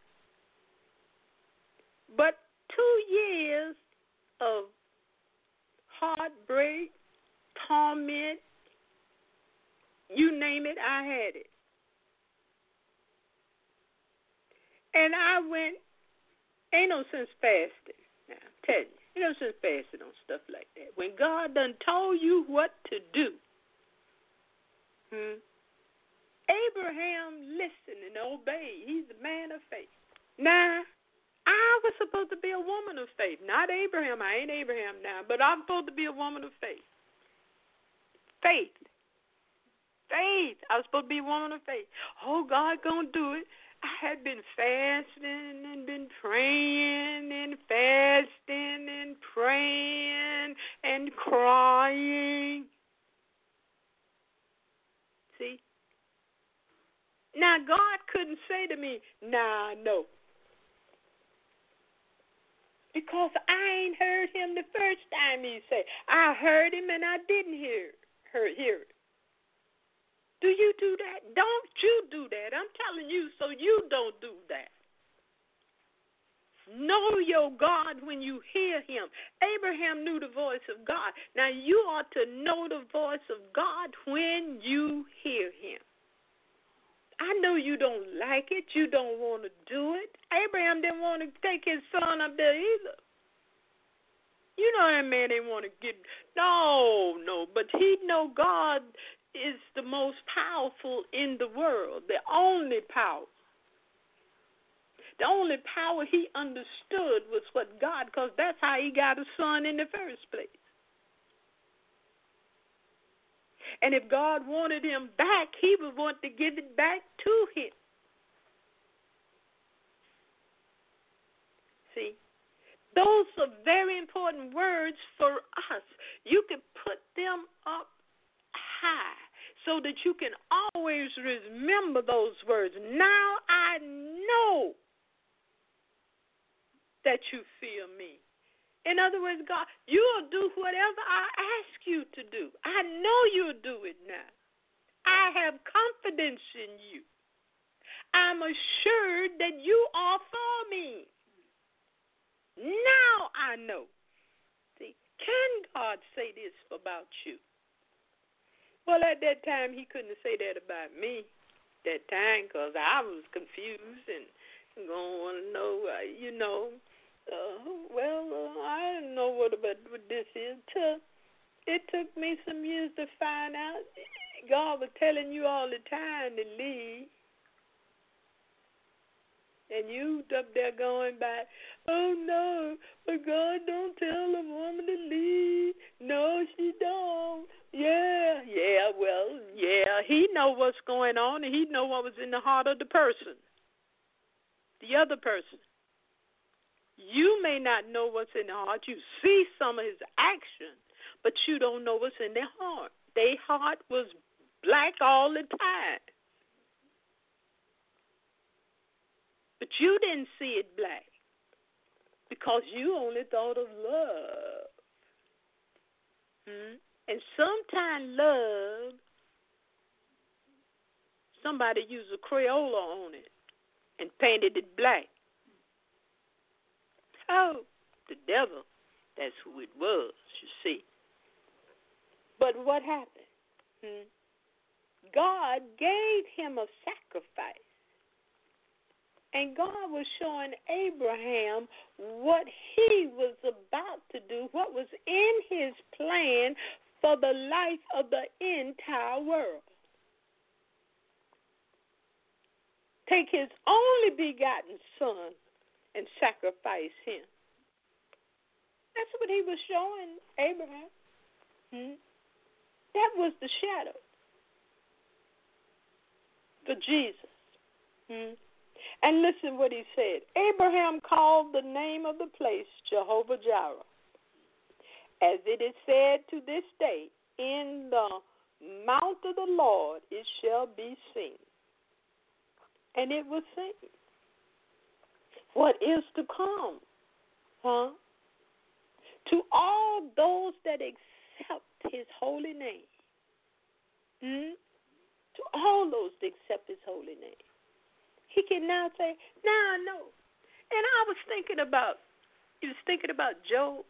But two years of heartbreak, torment, you name it, I had it. And I went, ain't no sense fasting. Now, I'm telling you, ain't no sense fasting on stuff like that. When God done told you what to do, hmm, Abraham listened and obeyed. He's a man of faith. Now, I was supposed to be a woman of faith. Not Abraham. I ain't Abraham now, but I'm supposed to be a woman of faith. Faith. Faith. I was supposed to be a woman of faith. Oh, God gonna do it. I had been fasting and been praying and fasting and praying and crying. See? Now, God couldn't say to me, nah, no. Because I ain't heard him the first time he said. I heard him and I didn't hear, hear, hear it. Do you do that? Don't you do that. I'm telling you so you don't do that. Know your God when you hear him. Abraham knew the voice of God. Now, you ought to know the voice of God when you hear him. I know you don't like it. You don't want to do it. Abraham didn't want to take his son up there either. You know that man didn't want to get, no, no. But he know God is the most powerful in the world, the only power. The only power he understood was what God, because that's how he got a son in the first place. And if God wanted him back, he would want to give it back to him. See, those are very important words for us. You can put them up high so that you can always remember those words. Now I know that you fear me. In other words, God, you'll do whatever I ask you to do. I know you'll do it now. I have confidence in you. I'm assured that you are for me. Now I know. See, can God say this about you? Well, at that time, he couldn't say that about me that time because I was confused and going to want to know, uh, you know, uh, well, uh, I didn't know what, about, what this is. Till it took me some years to find out. God was telling you all the time to leave. And you up there going back, oh, no, but God don't tell a woman to leave. No, she don't. Yeah, yeah, well, yeah, he know what's going on, and he know what was in the heart of the person, the other person. You may not know what's in the heart. You see some of his action, but you don't know what's in their heart. Their heart was black all the time. But you didn't see it black because you only thought of love. Hmm? And sometimes love, somebody used a Crayola on it and painted it black. Oh, the devil, that's who it was, you see. But what happened? Hmm? God gave him a sacrifice. And God was showing Abraham what he was about to do, what was in his plan for the life of the entire world. Take his only begotten son and sacrifice him. That's what he was showing Abraham. Hmm? That was the shadow for Jesus. Hmm? And listen what he said. Abraham called the name of the place Jehovah Jireh. As it is said to this day, in the mount of the Lord it shall be seen. And it was seen. What is to come? Huh? To all those that accept his holy name. Hmm? To all those that accept his holy name. He can now say, now I know. And I was thinking about, he was thinking about Job.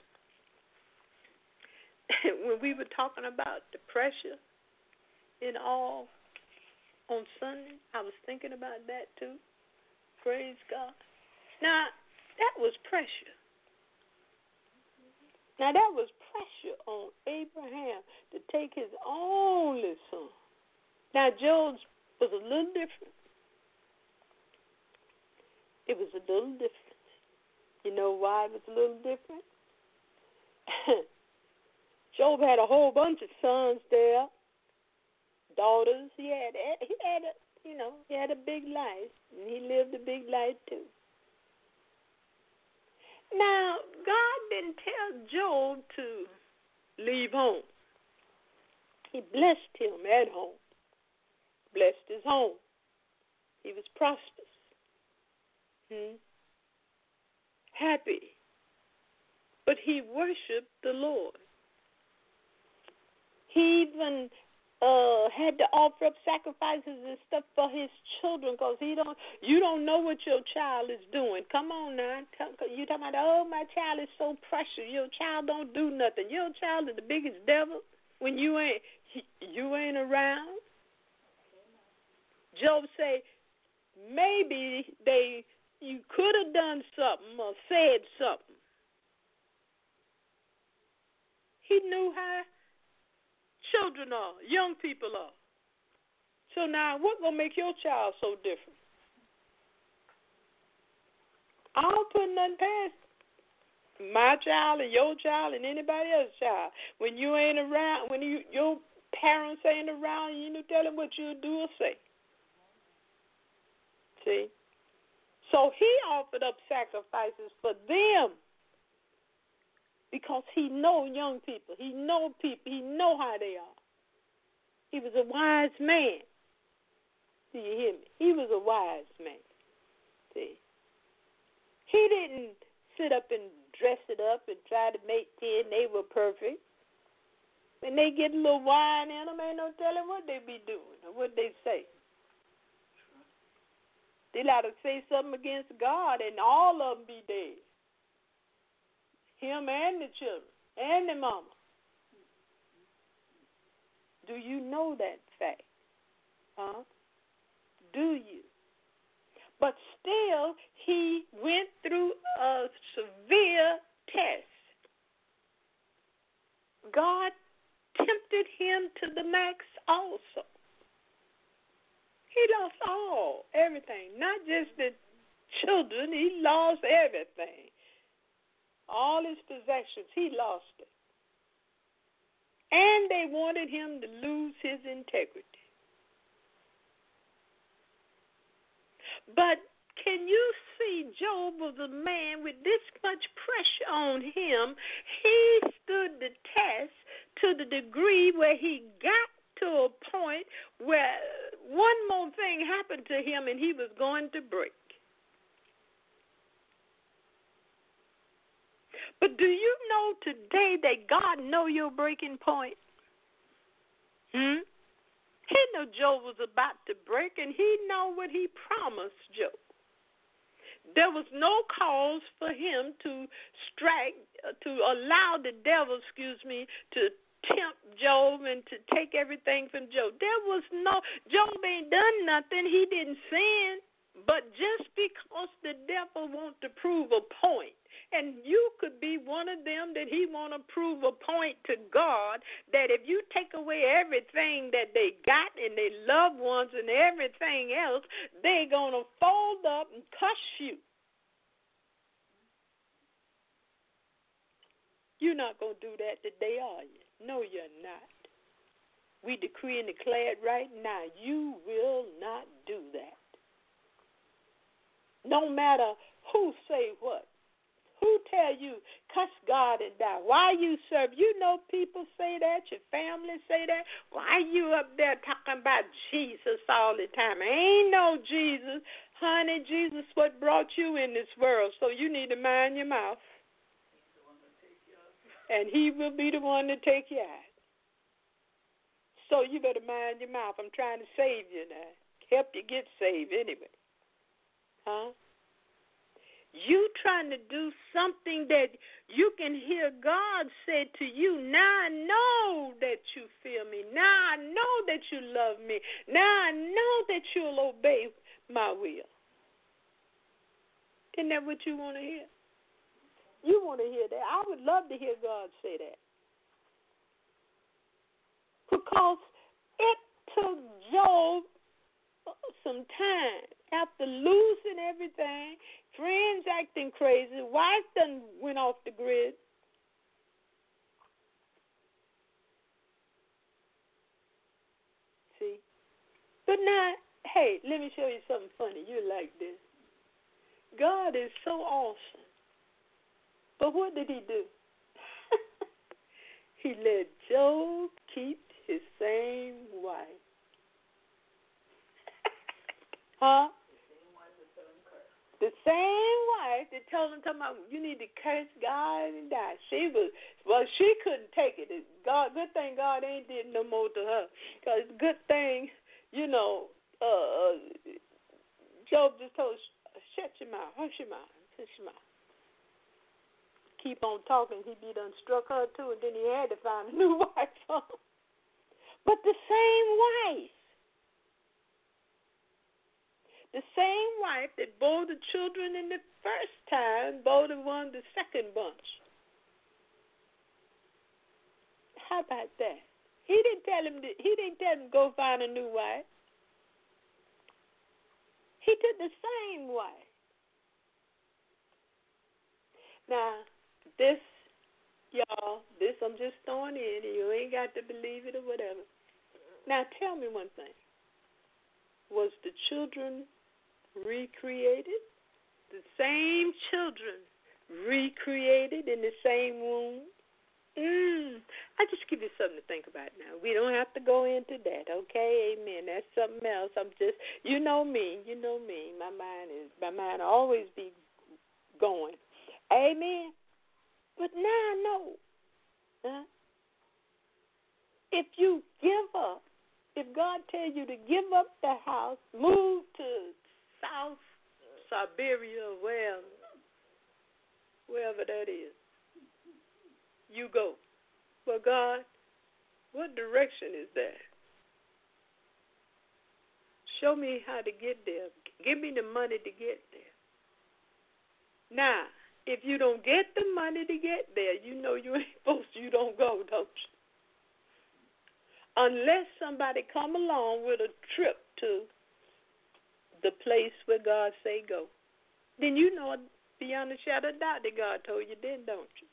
When we were talking about the pressure in all on Sunday, I was thinking about that too. Praise God. Now, that was pressure. Now, that was pressure on Abraham to take his only son. Now, Job's was a little different. It was a little different. You know why it was a little different? Job had a whole bunch of sons there, daughters. He had, he had a, you know, he had a big life, and he lived a big life too. Now, God didn't tell Job to leave home. He blessed him at home, blessed his home. He was prosperous. Hmm? Happy. But he worshiped the Lord. He even uh, had to offer up sacrifices and stuff for his children because he don't. You don't know what your child is doing. Come on now. You talking about, oh, my child is so precious. Your child don't do nothing. Your child is the biggest devil when you ain't you ain't around. Job say, maybe they you could have done something or said something. He knew how children are, young people are. So now, what gonna make your child so different? I don't put nothing past my child and your child and anybody else's child. When you ain't around, when you your parents ain't around, you know, tell them what you do or say. See? So he offered up sacrifices for them because he know young people. He know people. He know how they are. He was a wise man. Do you hear me? He was a wise man. See? He didn't sit up and dress it up and try to make ten they were perfect. When they get a little wine in them, ain't no telling what they be doing or what they say. They like to say something against God, and all of them be dead. Him and the children and the mama. Do you know that fact? Huh? Do you? But still, he went through a severe test. God tempted him to the max also. He lost all, everything, not just the children. He lost everything. All his possessions, he lost it. And they wanted him to lose his integrity. But can you see Job was a man with this much pressure on him? He stood the test to the degree where he got to a point where one more thing happened to him and he was going to break. But do you know today that God know your breaking point? Hmm? He knew Job was about to break, and he know what he promised Job. There was no cause for him to strike, uh, to allow the devil, excuse me, to tempt Job and to take everything from Job. There was no, Job ain't done nothing. He didn't sin. But just because the devil wants to prove a point, and you could be one of them that he want to prove a point to God, that if you take away everything that they got and their loved ones and everything else, they're going to fold up and cuss you. You're not going to do that today, are you? No, you're not. We decree and declare it right now. You will not do that. No matter who say what. Who tell you, cuss God and die? Why you serve? You know people say that. Your family say that. Why you up there talking about Jesus all the time? Ain't no Jesus. Honey, Jesus what brought you in this world, so you need to mind your mouth. And he will be the one to take you out. So you better mind your mouth. I'm trying to save you now. Help you get saved anyway. Huh? You trying to do something that you can hear God say to you, now I know that you feel me. Now I know that you love me. Now I know that you'll obey my will. Isn't that what you want to hear? You want to hear that. I would love to hear God say that. Because it took Job some time. After losing everything, friends acting crazy, wife done went off the grid. See? But now, hey, let me show you something funny. You like this. God is so awesome. But what did he do? He let Job keep his same wife. Huh? The same wife that told him, talking about, you need to curse God and die. She was, well, she couldn't take it. It's God, good thing God ain't did no more to her. Because it's a good thing, you know, uh, Job just told her, shut your mouth, hush your mouth, hush your mouth. Keep on talking. He be done struck her too, and then he had to find a new wife. But the same wife. The same wife that bore the children in the first time bore the one the second bunch. How about that? He didn't tell him. To, he didn't tell him to go find a new wife. He took the same wife. Now, this, y'all, this I'm just throwing in. You ain't got to believe it or whatever. Now, tell me one thing. Was the children recreated? The same children recreated in the same womb? Mm. I just give you something to think about now. We don't have to go into that, okay? Amen. That's something else. I'm just, you know me, you know me. My mind is, my mind will always be going. Amen. But now I know. Huh? If you give up, if God tells you to give up the house, move to South Siberia, wherever, wherever that is, you go. Well, God, What direction is that? Show me how to get there. Give me the money to get there. Now, if you don't get the money to get there, you know you ain't supposed to, you don't go, don't you? Unless somebody come along with a trip to the place where God say go. Then you know beyond a shadow of doubt that God told you then, don't you?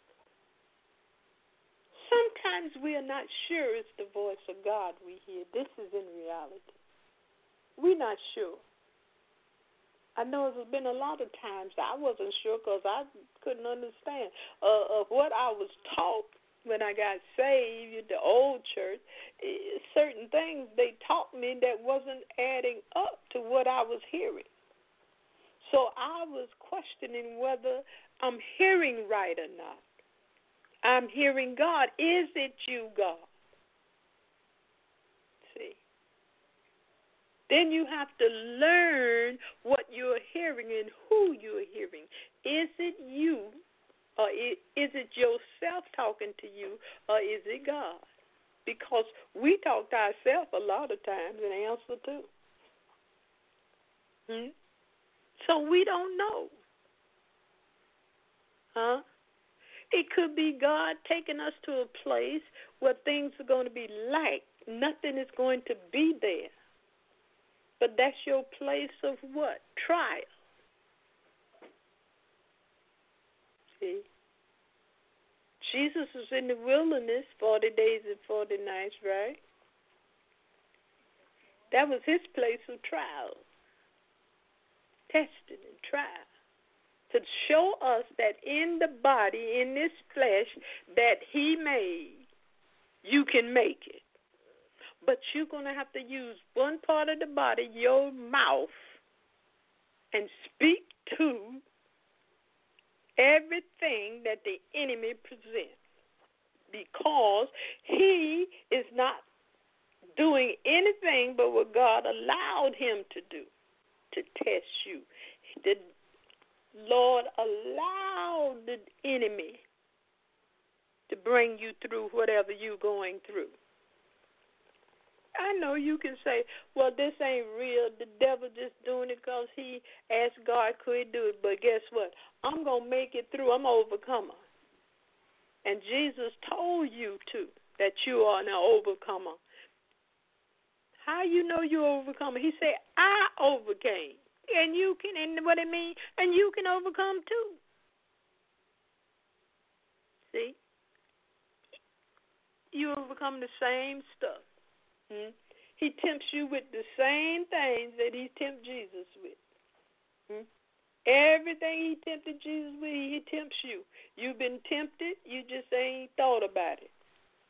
Sometimes we are not sure it's the voice of God we hear. This is in reality. We're not sure. I know there's been a lot of times I wasn't sure because I couldn't understand uh, of what I was taught when I got saved at the old church. Certain things they taught me that wasn't adding up to what I was hearing. So I was questioning whether I'm hearing right or not. I'm hearing God. Is it you, God? See. Then you have to learn what you're hearing and who you're hearing. Is it you, or is it yourself talking to you, or is it God? Because we talk to ourselves a lot of times and answer too. Hmm? So we don't know. Huh? It could be God taking us to a place where things are going to be lack. Nothing is going to be there. But that's your place of what? Trial. See? Jesus was in the wilderness forty days and forty nights, right? That was his place of trial. Testing and trial. To show us that in the body, in this flesh that he made, you can make it. But you're going to have to use one part of the body, your mouth, and speak to everything that the enemy presents. Because he is not doing anything but what God allowed him to do, to test you. The Lord allowed the enemy to bring you through whatever you're going through. I know you can say, well, this ain't real. The devil just doing it because he asked God could he do it. But guess what? I'm going to make it through. I'm an overcomer. And Jesus told you, too, that you are an overcomer. How you know you're an overcomer? He said, I overcame. And you can, and what it means, and you can overcome, too. See? You overcome the same stuff. Hmm? He tempts you with the same things that he tempted Jesus with. Hmm? Everything he tempted Jesus with, he tempts you. You've been tempted, you just ain't thought about it.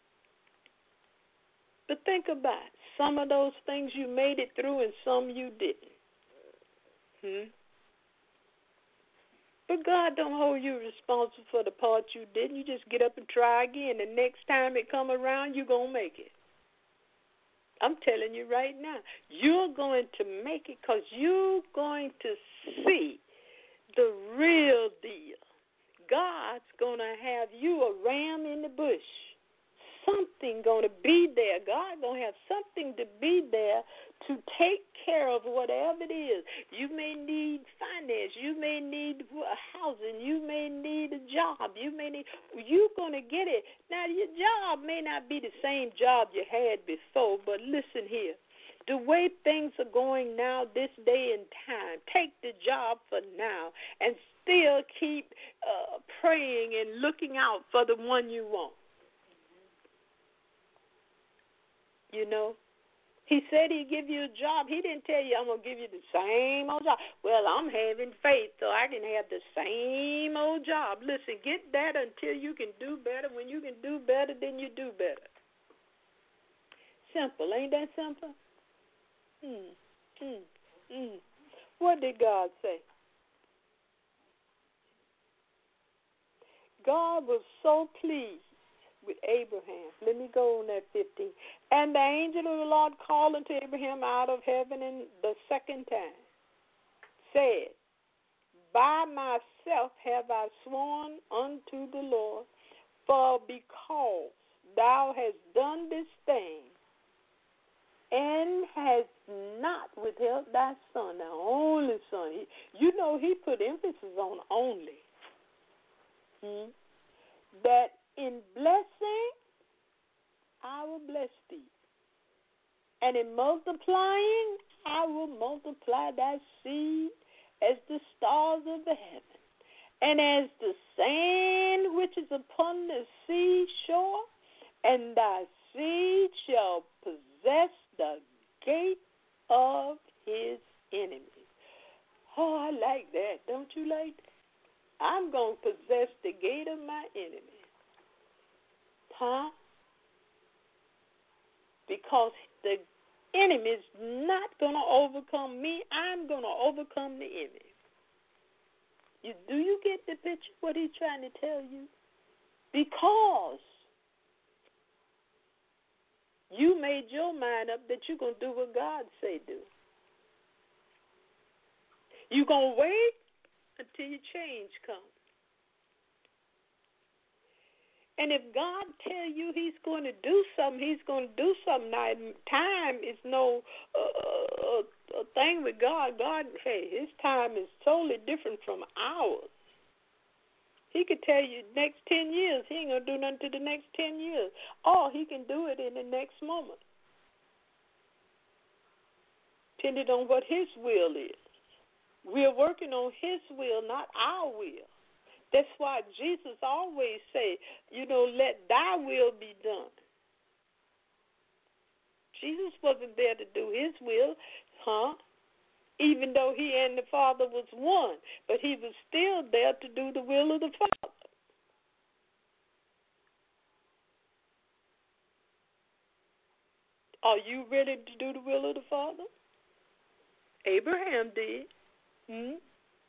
But think about it. Some of those things you made it through and some you didn't. Hmm? But God don't hold you responsible for the part you didn't. You just get up and try again. The next time it come around, you're going to make it. I'm telling you right now, you're going to make it because you're going to see the real deal. God's going to have you a ram in the bush. Something going to be there. God going to have something to be there to take care of whatever it is. You may need finance. You may need housing. You may need a job. You may need, you're going to get it. Now, your job may not be the same job you had before, but listen here. The way things are going now, this day and time, take the job for now and still keep uh, praying and looking out for the one you want. You know, he said he'd give you a job. He didn't tell you, I'm going to give you the same old job. Well, I'm having faith, so I can have the same old job. Listen, get that until you can do better. When you can do better, then you do better. Simple. Ain't that simple? Hmm. Hmm. Hmm. What did God say? God was so pleased with Abraham. Let me go on that fifteen. And the angel of the Lord called unto Abraham out of heaven in the second time, said, by myself have I sworn unto the Lord, for because thou hast done this thing, and hast not withheld thy son, thy only son. He, you know, he put emphasis on only. Hmm? That in blessing, I will bless thee. And in multiplying, I will multiply thy seed as the stars of the heaven, and as the sand which is upon the seashore, and thy seed shall possess the gate of his enemies. Oh, I like that. Don't you like that? I'm going to possess the gate of my enemies. Huh? Because the enemy's not going to overcome me. I'm going to overcome the enemy. You, do you get the picture, what he's trying to tell you? Because you made your mind up that you're going to do what God say do. You're going to wait until your change comes. And if God tell you he's going to do something, he's going to do something. Now, time is no uh, a thing with God. God, hey, his time is totally different from ours. He could tell you next ten years, he ain't going to do nothing to the next ten years. Or he can do it in the next moment, depending on what his will is. We're working on his will, not our will. That's why Jesus always say, you know, let thy will be done. Jesus wasn't there to do his will, huh? Even though he and the Father was one, but he was still there to do the will of the Father. Are you ready to do the will of the Father? Abraham did. Hmm?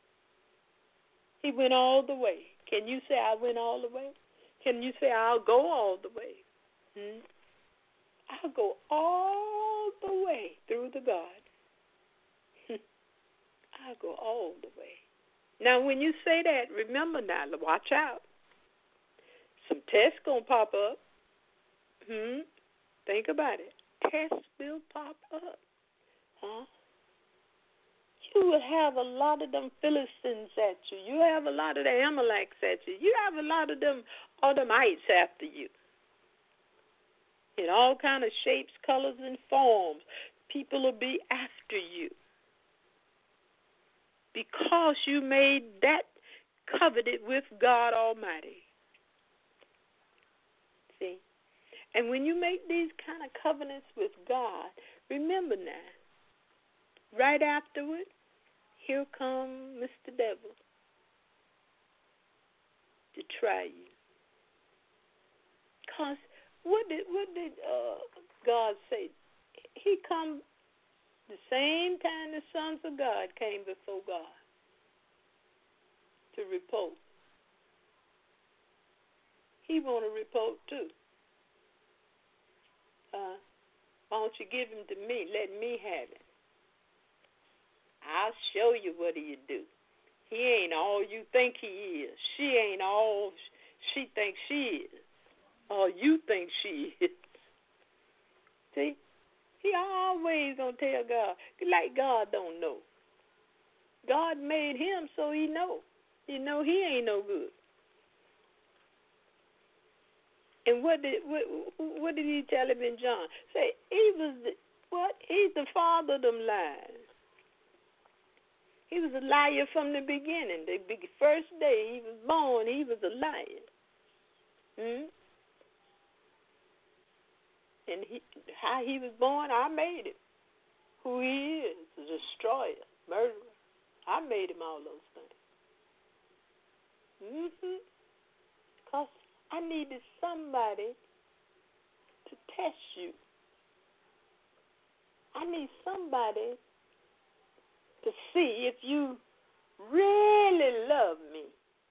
He went all the way. Can you say I went all the way? Can you say I'll go all the way? Hmm? I'll go all the way through the garden. I'll go all the way. Now, when you say that, remember now, watch out. Some tests going to pop up. Hmm? Think about it. Tests will pop up. Huh? You will have a lot of them Philistines at you. You have a lot of the Amaleks at you. You have a lot of them Edomites after you. In all kind of shapes, colors, and forms. People will be after you. Because you made that covenant with God Almighty. See? And when you make these kind of covenants with God, remember now, right afterward, here come Mister Devil to try you. Because what did what did uh, God say? He come the same time the sons of God came before God to report. He want to report too. Uh, why don't you give him to me? Let me have him. I'll show you what he'll do. He ain't all you think he is. She ain't all she thinks she is. Or you think she is. See? He always gonna tell God, like God don't know. God made him so he know. He know he ain't no good. And what did what, what did he tell him in John? Say he was the, what? He's the father of them lies. He was a liar from the beginning. The first day he was born, he was a liar. Hmm? And he, how he was born, I made him. Who he is, a destroyer, murderer. I made him all those things. Mm-hmm. Because I needed somebody to test you. I need somebody to see if you really love me.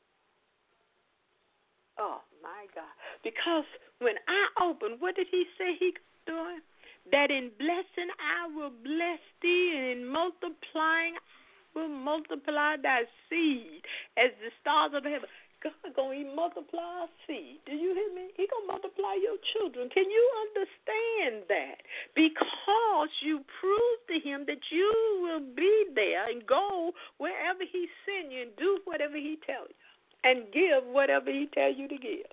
Oh, my God. Because when I opened, what did he say he was doing? That in blessing I will bless thee, and in multiplying I will multiply thy seed as the stars of heaven. God going to multiply our seed. Do you hear me? He going to multiply your children. Can you understand that? Because you prove to him that you will be there and go wherever he send you and do whatever he tell you and give whatever he tell you to give.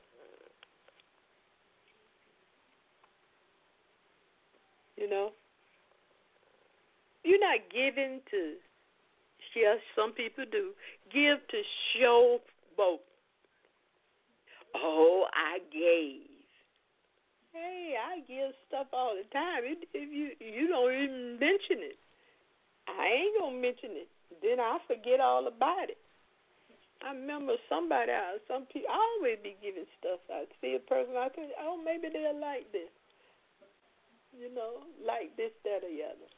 You know? You're not giving to, yes, some people do, give to show both. Oh, I gave. Hey, I give stuff all the time. If you you don't even mention it, I ain't gonna mention it. Then I forget all about it. I remember somebody else. Some people I always be giving stuff. I see a person. I think, oh, maybe they'll like this. You know, like this, that, or the other.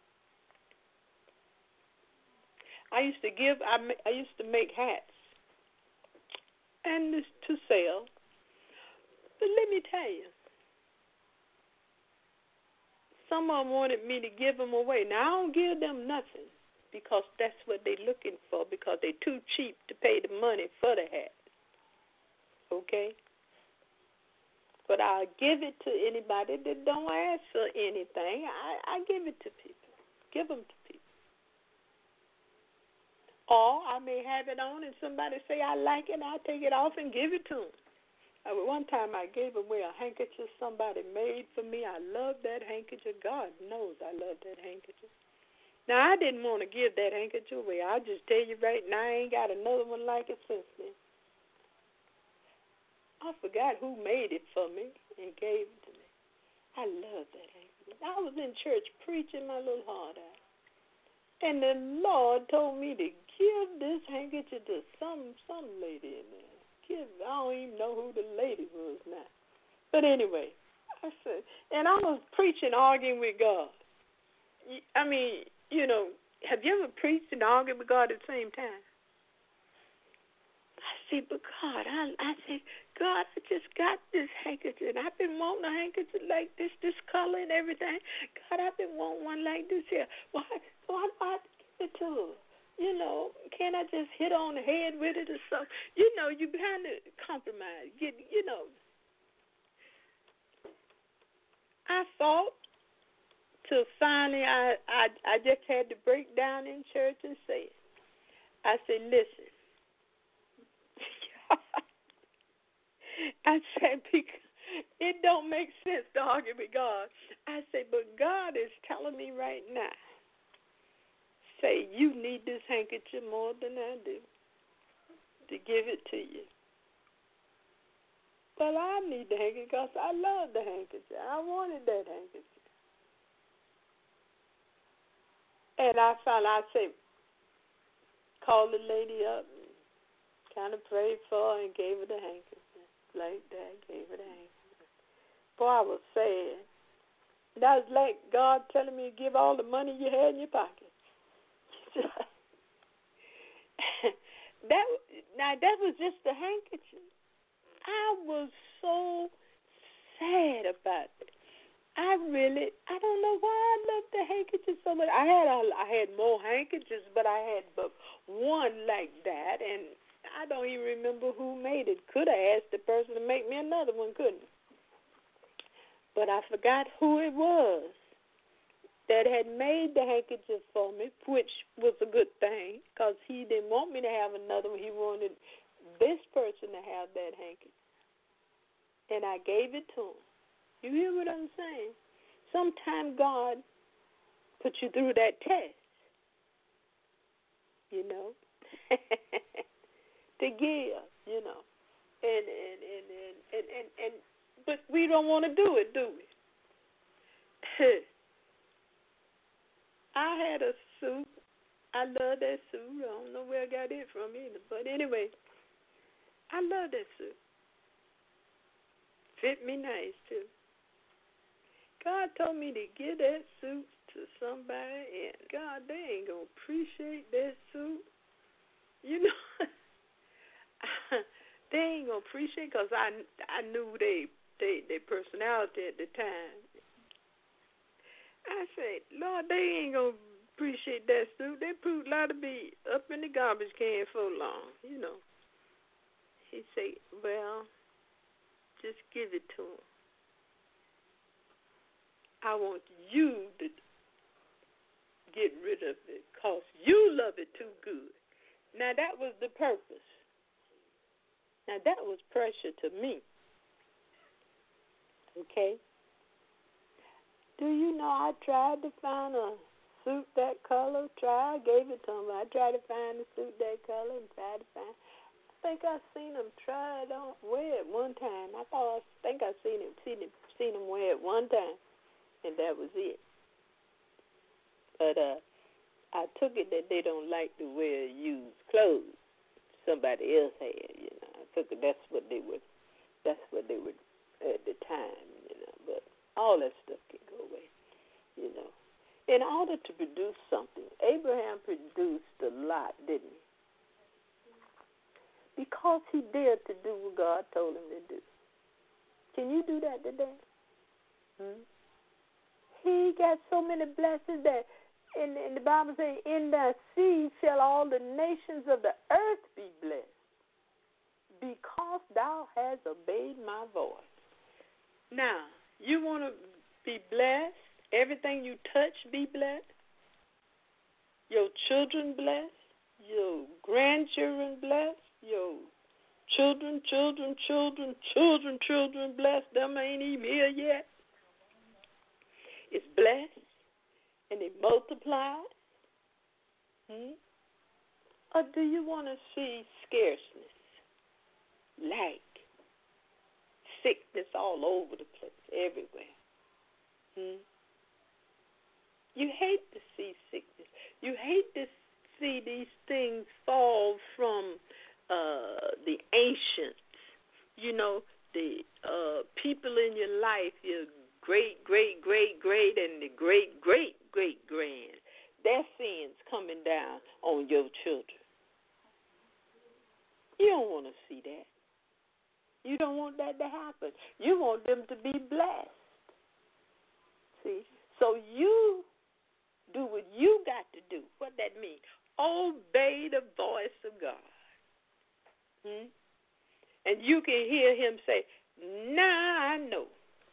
I used to give. I I used to make hats. And to sell. But let me tell you, some of them wanted me to give them away. Now, I don't give them nothing because that's what they're looking for, because they're too cheap to pay the money for the hat. Okay? But I'll give it to anybody that don't ask for anything. I, I give it to people. Give them to people. Or I may have it on and somebody say I like it, I'll take it off and give it to them. Uh, one time I gave away a handkerchief somebody made for me. I love that handkerchief. God knows I love that handkerchief. Now, I didn't want to give that handkerchief away. I'll just tell you right now, I ain't got another one like it since then. I forgot who made it for me and gave it to me. I love that handkerchief. I was in church preaching my little heart out. And the Lord told me to give this handkerchief to some some lady in there. Give, I don't even know who the lady was now. But anyway, I said, and I was preaching, arguing with God. I mean, you know, have you ever preached and argued with God at the same time? I said, but God, I, I said, God, I just got this handkerchief. I've been wanting a handkerchief like this, this color and everything. God, I've been wanting one like this here. Why, why do I have to give it to her? You know, can't I just hit on the head with it or something? You know, you kind of compromise. Get, you know. I thought till finally I, I, I just had to break down in church and say it. I said, listen. I said, because it don't make sense to argue with God. I said, but God is telling me right now, say, you need this handkerchief more than I do to give it to you. But I need the handkerchief because I love the handkerchief. I wanted that handkerchief. And I found, I said, called the lady up and kind of prayed for her and gave her the handkerchief. Like that, gave her the handkerchief. Boy, I was sad. That was like God telling me to give all the money you had in your pocket. that Now, that was just the handkerchief. I was so sad about it. I really, I don't know why I love the handkerchief so much. I had a, I had more handkerchiefs, but I had but one like that, and I don't even remember who made it. Could have asked the person to make me another one, couldn't I? But I forgot who it was that had made the handkerchief for me, which was a good thing because he didn't want me to have another one. He wanted this person to have that handkerchief. And I gave it to him. You hear what I'm saying? Sometimes God puts you through that test, you know. To give, you know, and and and and and, and, and but we don't want to do it, do we? I had a suit. I love that suit. I don't know where I got it from either, but anyway, I love that suit. Fit me nice too. God told me to give that suit to somebody, and God, they ain't gonna appreciate that suit, you know. They ain't gonna appreciate because I I knew they they their personality at the time. I said, Lord, they ain't gonna appreciate that suit. They proved a lot to be up in the garbage can for long, you know. he said, well, just give it to him. I want you to get rid of it because you love it too good. Now, that was the purpose. Now, that was pressure to me. Okay? Do you know I tried to find a suit that color? Try, I gave it to him. I tried to find a suit that color and tried to find. I think I seen him try it on, wear it one time. I thought I think I seen him, seen him, seen him wear it one time, and that was it. But uh, I took it that they don't like to wear used clothes somebody else had. You know, I took it that's what they were. That's what they were at the time. You know, but all that stuff can go away. You know. In order to produce something, Abraham produced a lot, didn't he? Because he dared to do what God told him to do. Can you do that today? Hmm? He got so many blessings that in, in the Bible says, in thy seed shall all the nations of the earth be blessed, because thou hast obeyed my voice. Now, you want to be blessed? Everything you touch be blessed. Your children blessed. Your grandchildren blessed. Your children, children, children, children, children blessed. Them ain't even here yet. It's blessed and it multiplies. Hmm? Or do you want to see scarceness, lack, sickness all over the place, everywhere? Hmm? You hate to see sickness. You hate to see these things fall from uh, the ancients. You know, the uh, people in your life, your great, great, great, great, and the great, great, great grand. Their sins coming down on your children. You don't want to see that. You don't want that to happen. You want them to be blessed. See? So you do what you got to do. What that mean? Obey the voice of God. Hmm? And you can hear him say, now I know.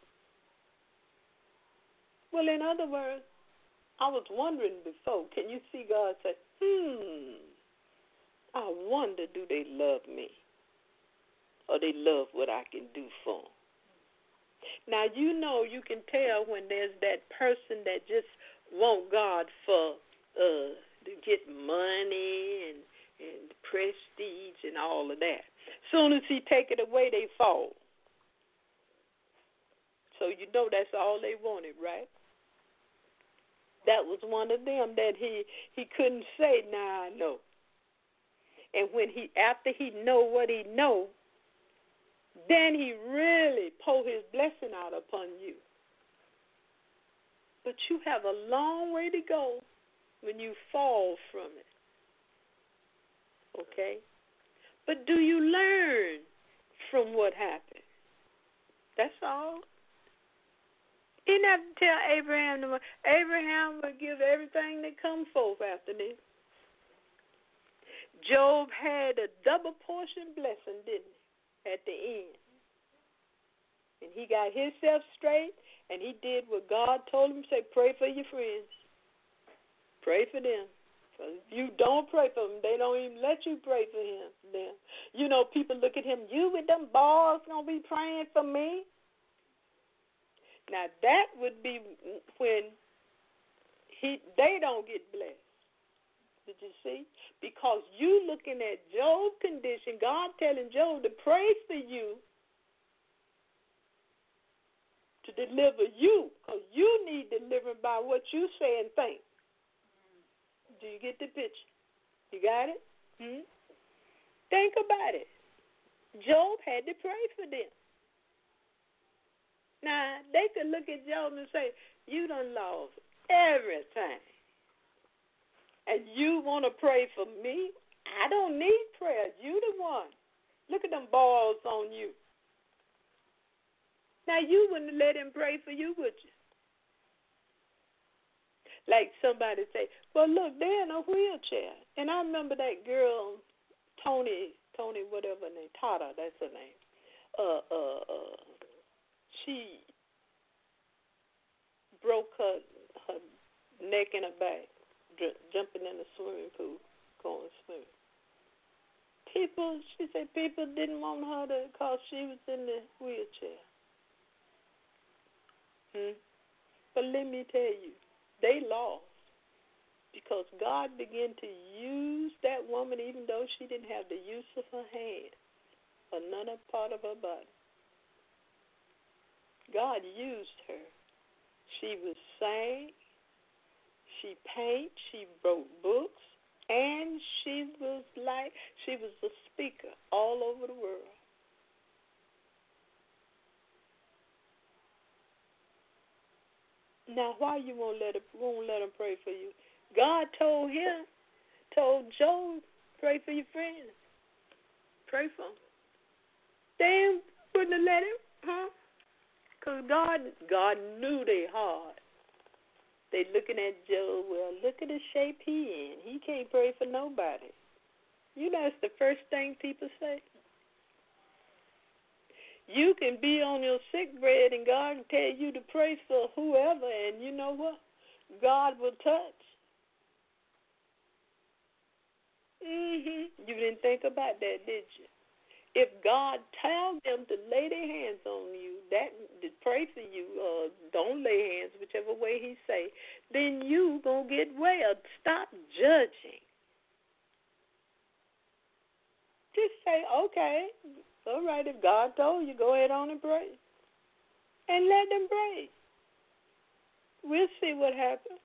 Well, in other words, I was wondering before, can you see God say, hmm, I wonder, do they love me? Or they love what I can do for them? Now, you know, you can tell when there's that person that just want God for uh, to get money and, and prestige and all of that. Soon as he take it away, they fall. So you know that's all they wanted, right? That was one of them that he, he couldn't say, nah, I know. And when he, after he know what he know, then he really pour his blessing out upon you. But you have a long way to go when you fall from it. Okay? But do you learn from what happened? That's all. He didn't have to tell Abraham. To, Abraham would give everything that come forth after this. Job had a double portion blessing, didn't he, at the end? And he got himself straight, and he did what God told him to say, pray for your friends. Pray for them. Because if you don't pray for them, they don't even let you pray for him. Them. You know, people look at him, you with them balls going to be praying for me? Now, that would be when he they don't get blessed. Did you see? Because you looking at Job's condition, God telling Job to pray for you, to deliver you, because you need delivered by what you say and think. Do you get the picture? You got it? Hmm? Think about it. Job had to pray for them. Now, they could look at Job and say, you done lost everything. And you want to pray for me? I don't need prayer. You the one. Look at them balls on you. Now, you wouldn't let him pray for you, would you? Like somebody say, well, look, they're in a wheelchair. And I remember that girl, Tony Tony, whatever her name, Tata, that's her name. Uh, uh, uh, she broke her her neck and her back j- jumping in the swimming pool, going swimming. People, she said, people didn't want her to, cause she was in the wheelchair. Hmm. But let me tell you, they lost. Because God began to use that woman even though she didn't have the use of her hand or none of part of her body. God used her. She was sang, she painted, she wrote books, and she was like, she was a speaker all over the world. Now, why you won't let her, won't let him pray for you? God told him, told Job, pray for your friends. Pray for them. They wouldn't have let him, huh? Because God, God knew they heart. They looking at Job, well, look at the shape he in. He can't pray for nobody. You know, it's the first thing people say. You can be on your sick bed and God can tell you to pray for whoever, and you know what? God will touch. Mhm. You didn't think about that, did you? If God tells them to lay their hands on you, that to pray for you, uh, don't lay hands, whichever way He say, then you gonna get well. Stop judging. Just say, okay, all right. If God told you, go ahead on and pray, and let them pray. We'll see what happens.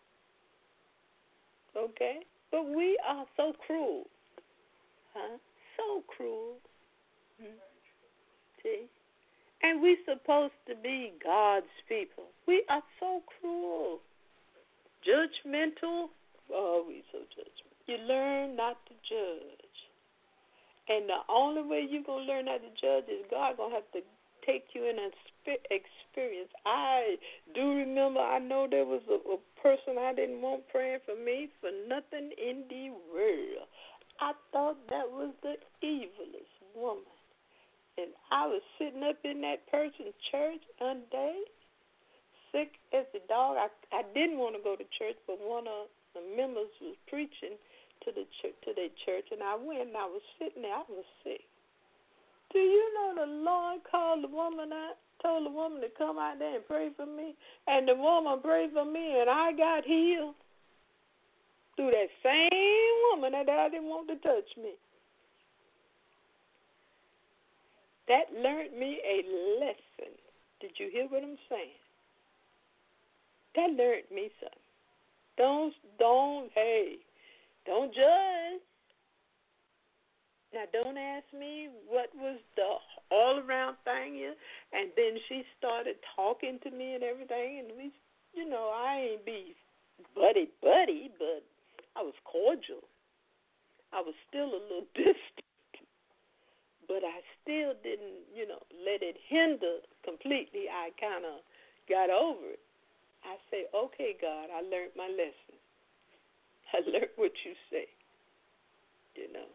Okay, but we are so cruel, huh? So cruel. Hmm. See? And we're supposed to be God's people. We are so cruel. Judgmental. Oh, we so judgmental. You learn not to judge. And the only way you're going to learn not to judge is God going to have to take you in an experience. I do remember, I know there was a, a person I didn't want praying for me for nothing in the world. I thought that was the evilest woman. And I was sitting up in that person's church one day, sick as a dog. I, I didn't want to go to church, but one of the members was preaching to the church, to their church, and I went, and I was sitting there. I was sick. Do you know the Lord called the woman out, told the woman to come out there and pray for me? And the woman prayed for me, and I got healed through that same woman that I didn't want to touch me. That learned me a lesson. Did you hear what I'm saying? That learned me something. Don't, don't, hey, don't judge. Now, don't ask me what was the all-around thing here. And then she started talking to me and everything, and we, you know, I ain't be buddy-buddy, but I was cordial. I was still a little distant. But I still didn't, you know, let it hinder completely. I kind of got over it. I say, okay, God, I learned my lesson. I learned what you say, you know.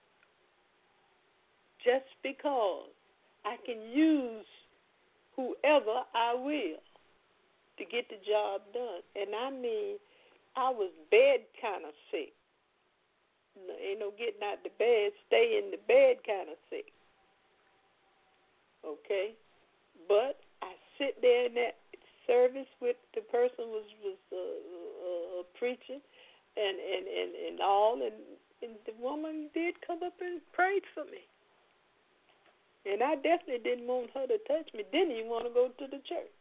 Just because I can use whoever I will to get the job done. And I mean, I was bed kind of sick. Ain't no getting out the bed, stay in the bed kind of sick. Okay? But I sit there in that service with the person was was uh, uh, preaching and, and, and, and all, and, and the woman did come up and prayed for me. And I definitely didn't want her to touch me. Didn't even want to go to the church.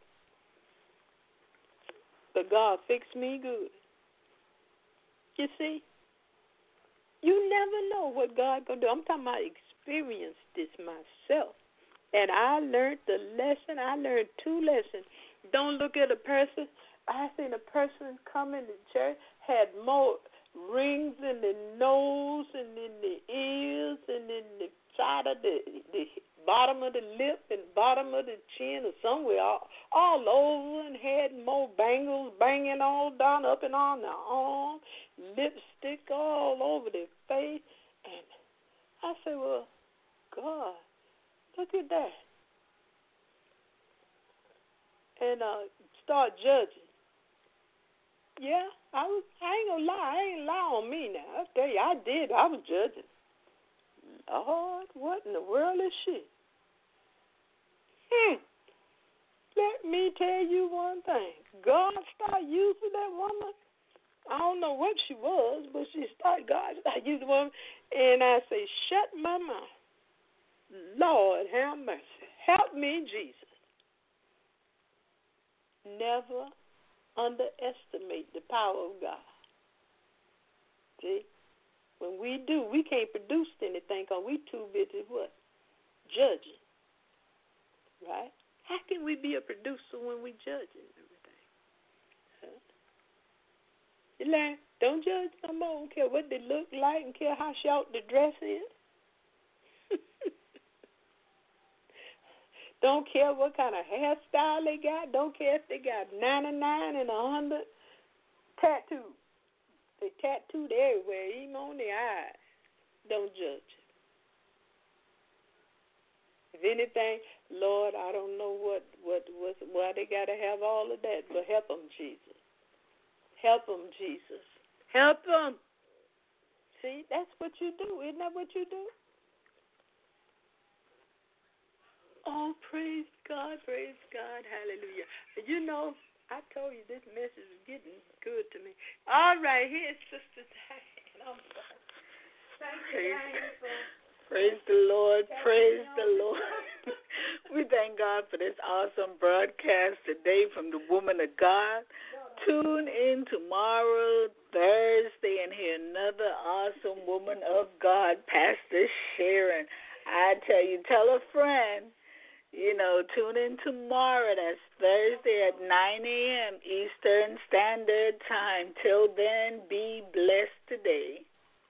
But God fixed me good. You see? You never know what God gonna do. I'm talking about experience this myself. And I learned the lesson. I learned two lessons. Don't look at a person. I seen a person come into church, had more rings in the nose and in the ears and in the side of the, the bottom of the lip and bottom of the chin or somewhere, all, all over, and had more bangles banging all down up and on the arm, lipstick all over their face. And I said, well, God, look at that. And uh, start judging. Yeah, I was. I ain't gonna lie. I ain't lie on me now. I tell you, I did. I was judging. Lord, what in the world is she? Hmm. Let me tell you one thing. God started using that woman. I don't know what she was, but she started. God started using the woman, and I say, shut my mouth. Lord, have mercy. Help me, Jesus. Never underestimate the power of God. See? When we do, we can't produce anything because we too busy what? Judging. Right? How can we be a producer when we judging everything? Huh? You learn, don't judge no more. Don't care what they look like and care how short the dress is. Don't care what kind of hairstyle they got. Don't care if they got ninety-nine and one hundred tattoos. They tattooed everywhere, even on their eyes. Don't judge. If anything, Lord, I don't know what, what, what why they got to have all of that, but help them, Jesus. Help them, Jesus. Help them. See, that's what you do. Isn't that what you do? Oh, praise God, praise God, hallelujah. You know, I told you this message is getting good to me. All right, here's Sister Diane. I'm sorry. Thank you, Diane, for praise the Lord, praise the Lord. We thank God for this awesome broadcast today from the Woman of God. Tune in tomorrow, Thursday, and hear another awesome woman of God, Pastor Sharon. I tell you, tell a friend. You know, tune in tomorrow. That's Thursday at nine a.m. Eastern Standard Time. Till then, be blessed today.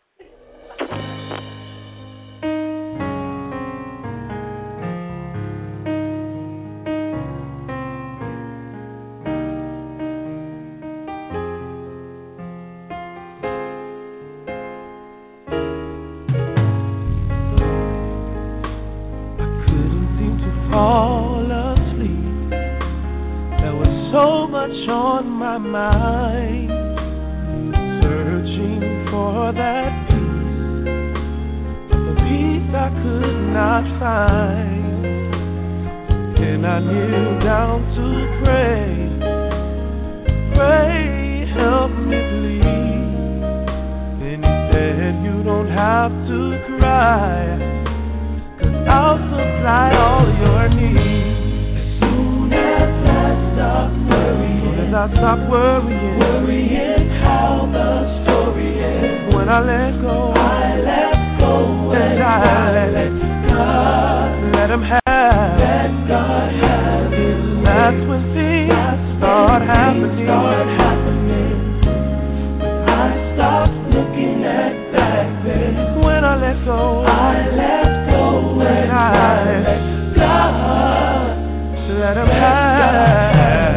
On my mind, searching for that peace, the peace I could not find. Then I kneel down to pray, pray, help me please. Then he said, you don't have to cry, 'cause I'll supply all your needs. As soon as I stop worrying, I stop worrying, worrying how the story ends. When I let go, I let go, and I let, let God, let Him have, let God have His way. That's when things That's start when happening. Things start happening. I stop looking at back then. When I let go, I let go, and I let God, let Him have.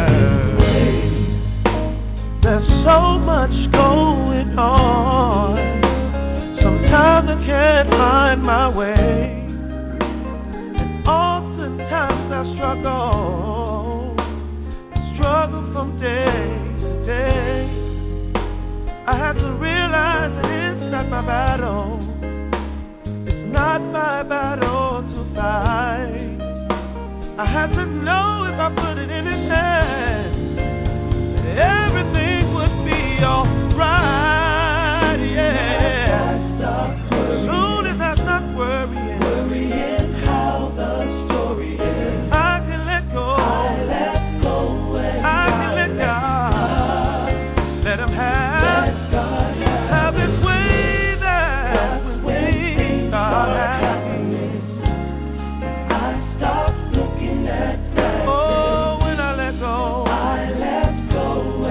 There's so much going on. Sometimes I can't find my way, and oftentimes I struggle, struggle from day to day. I have to realize that it's not my battle, it's not my battle to fight. I have to know if I put it in His hands, everything would be alright, yeah. As soon as I stop worrying, worrying how the story is, I can let go. I let go. I can let God. Let Him have, let God have, have His way. That's when things start happening. I stop looking at that. Oh, when I let go, I let go.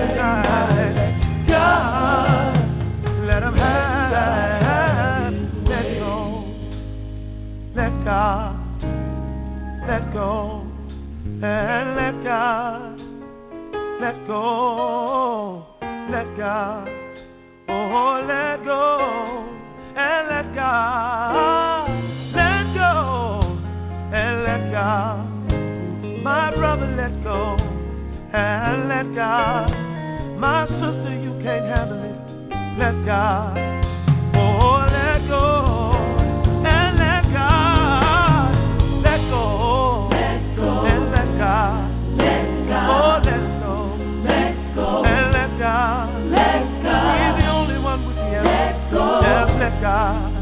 God, let Him have, let go, let God, let go, and let God, let go, let God, oh, let go, and let God. let God. Oh, let go and let God. Let go, let go and let God. Let God. Oh, let go, let go and let God. Let God. He's the only one with the answer. Let go. Just let God.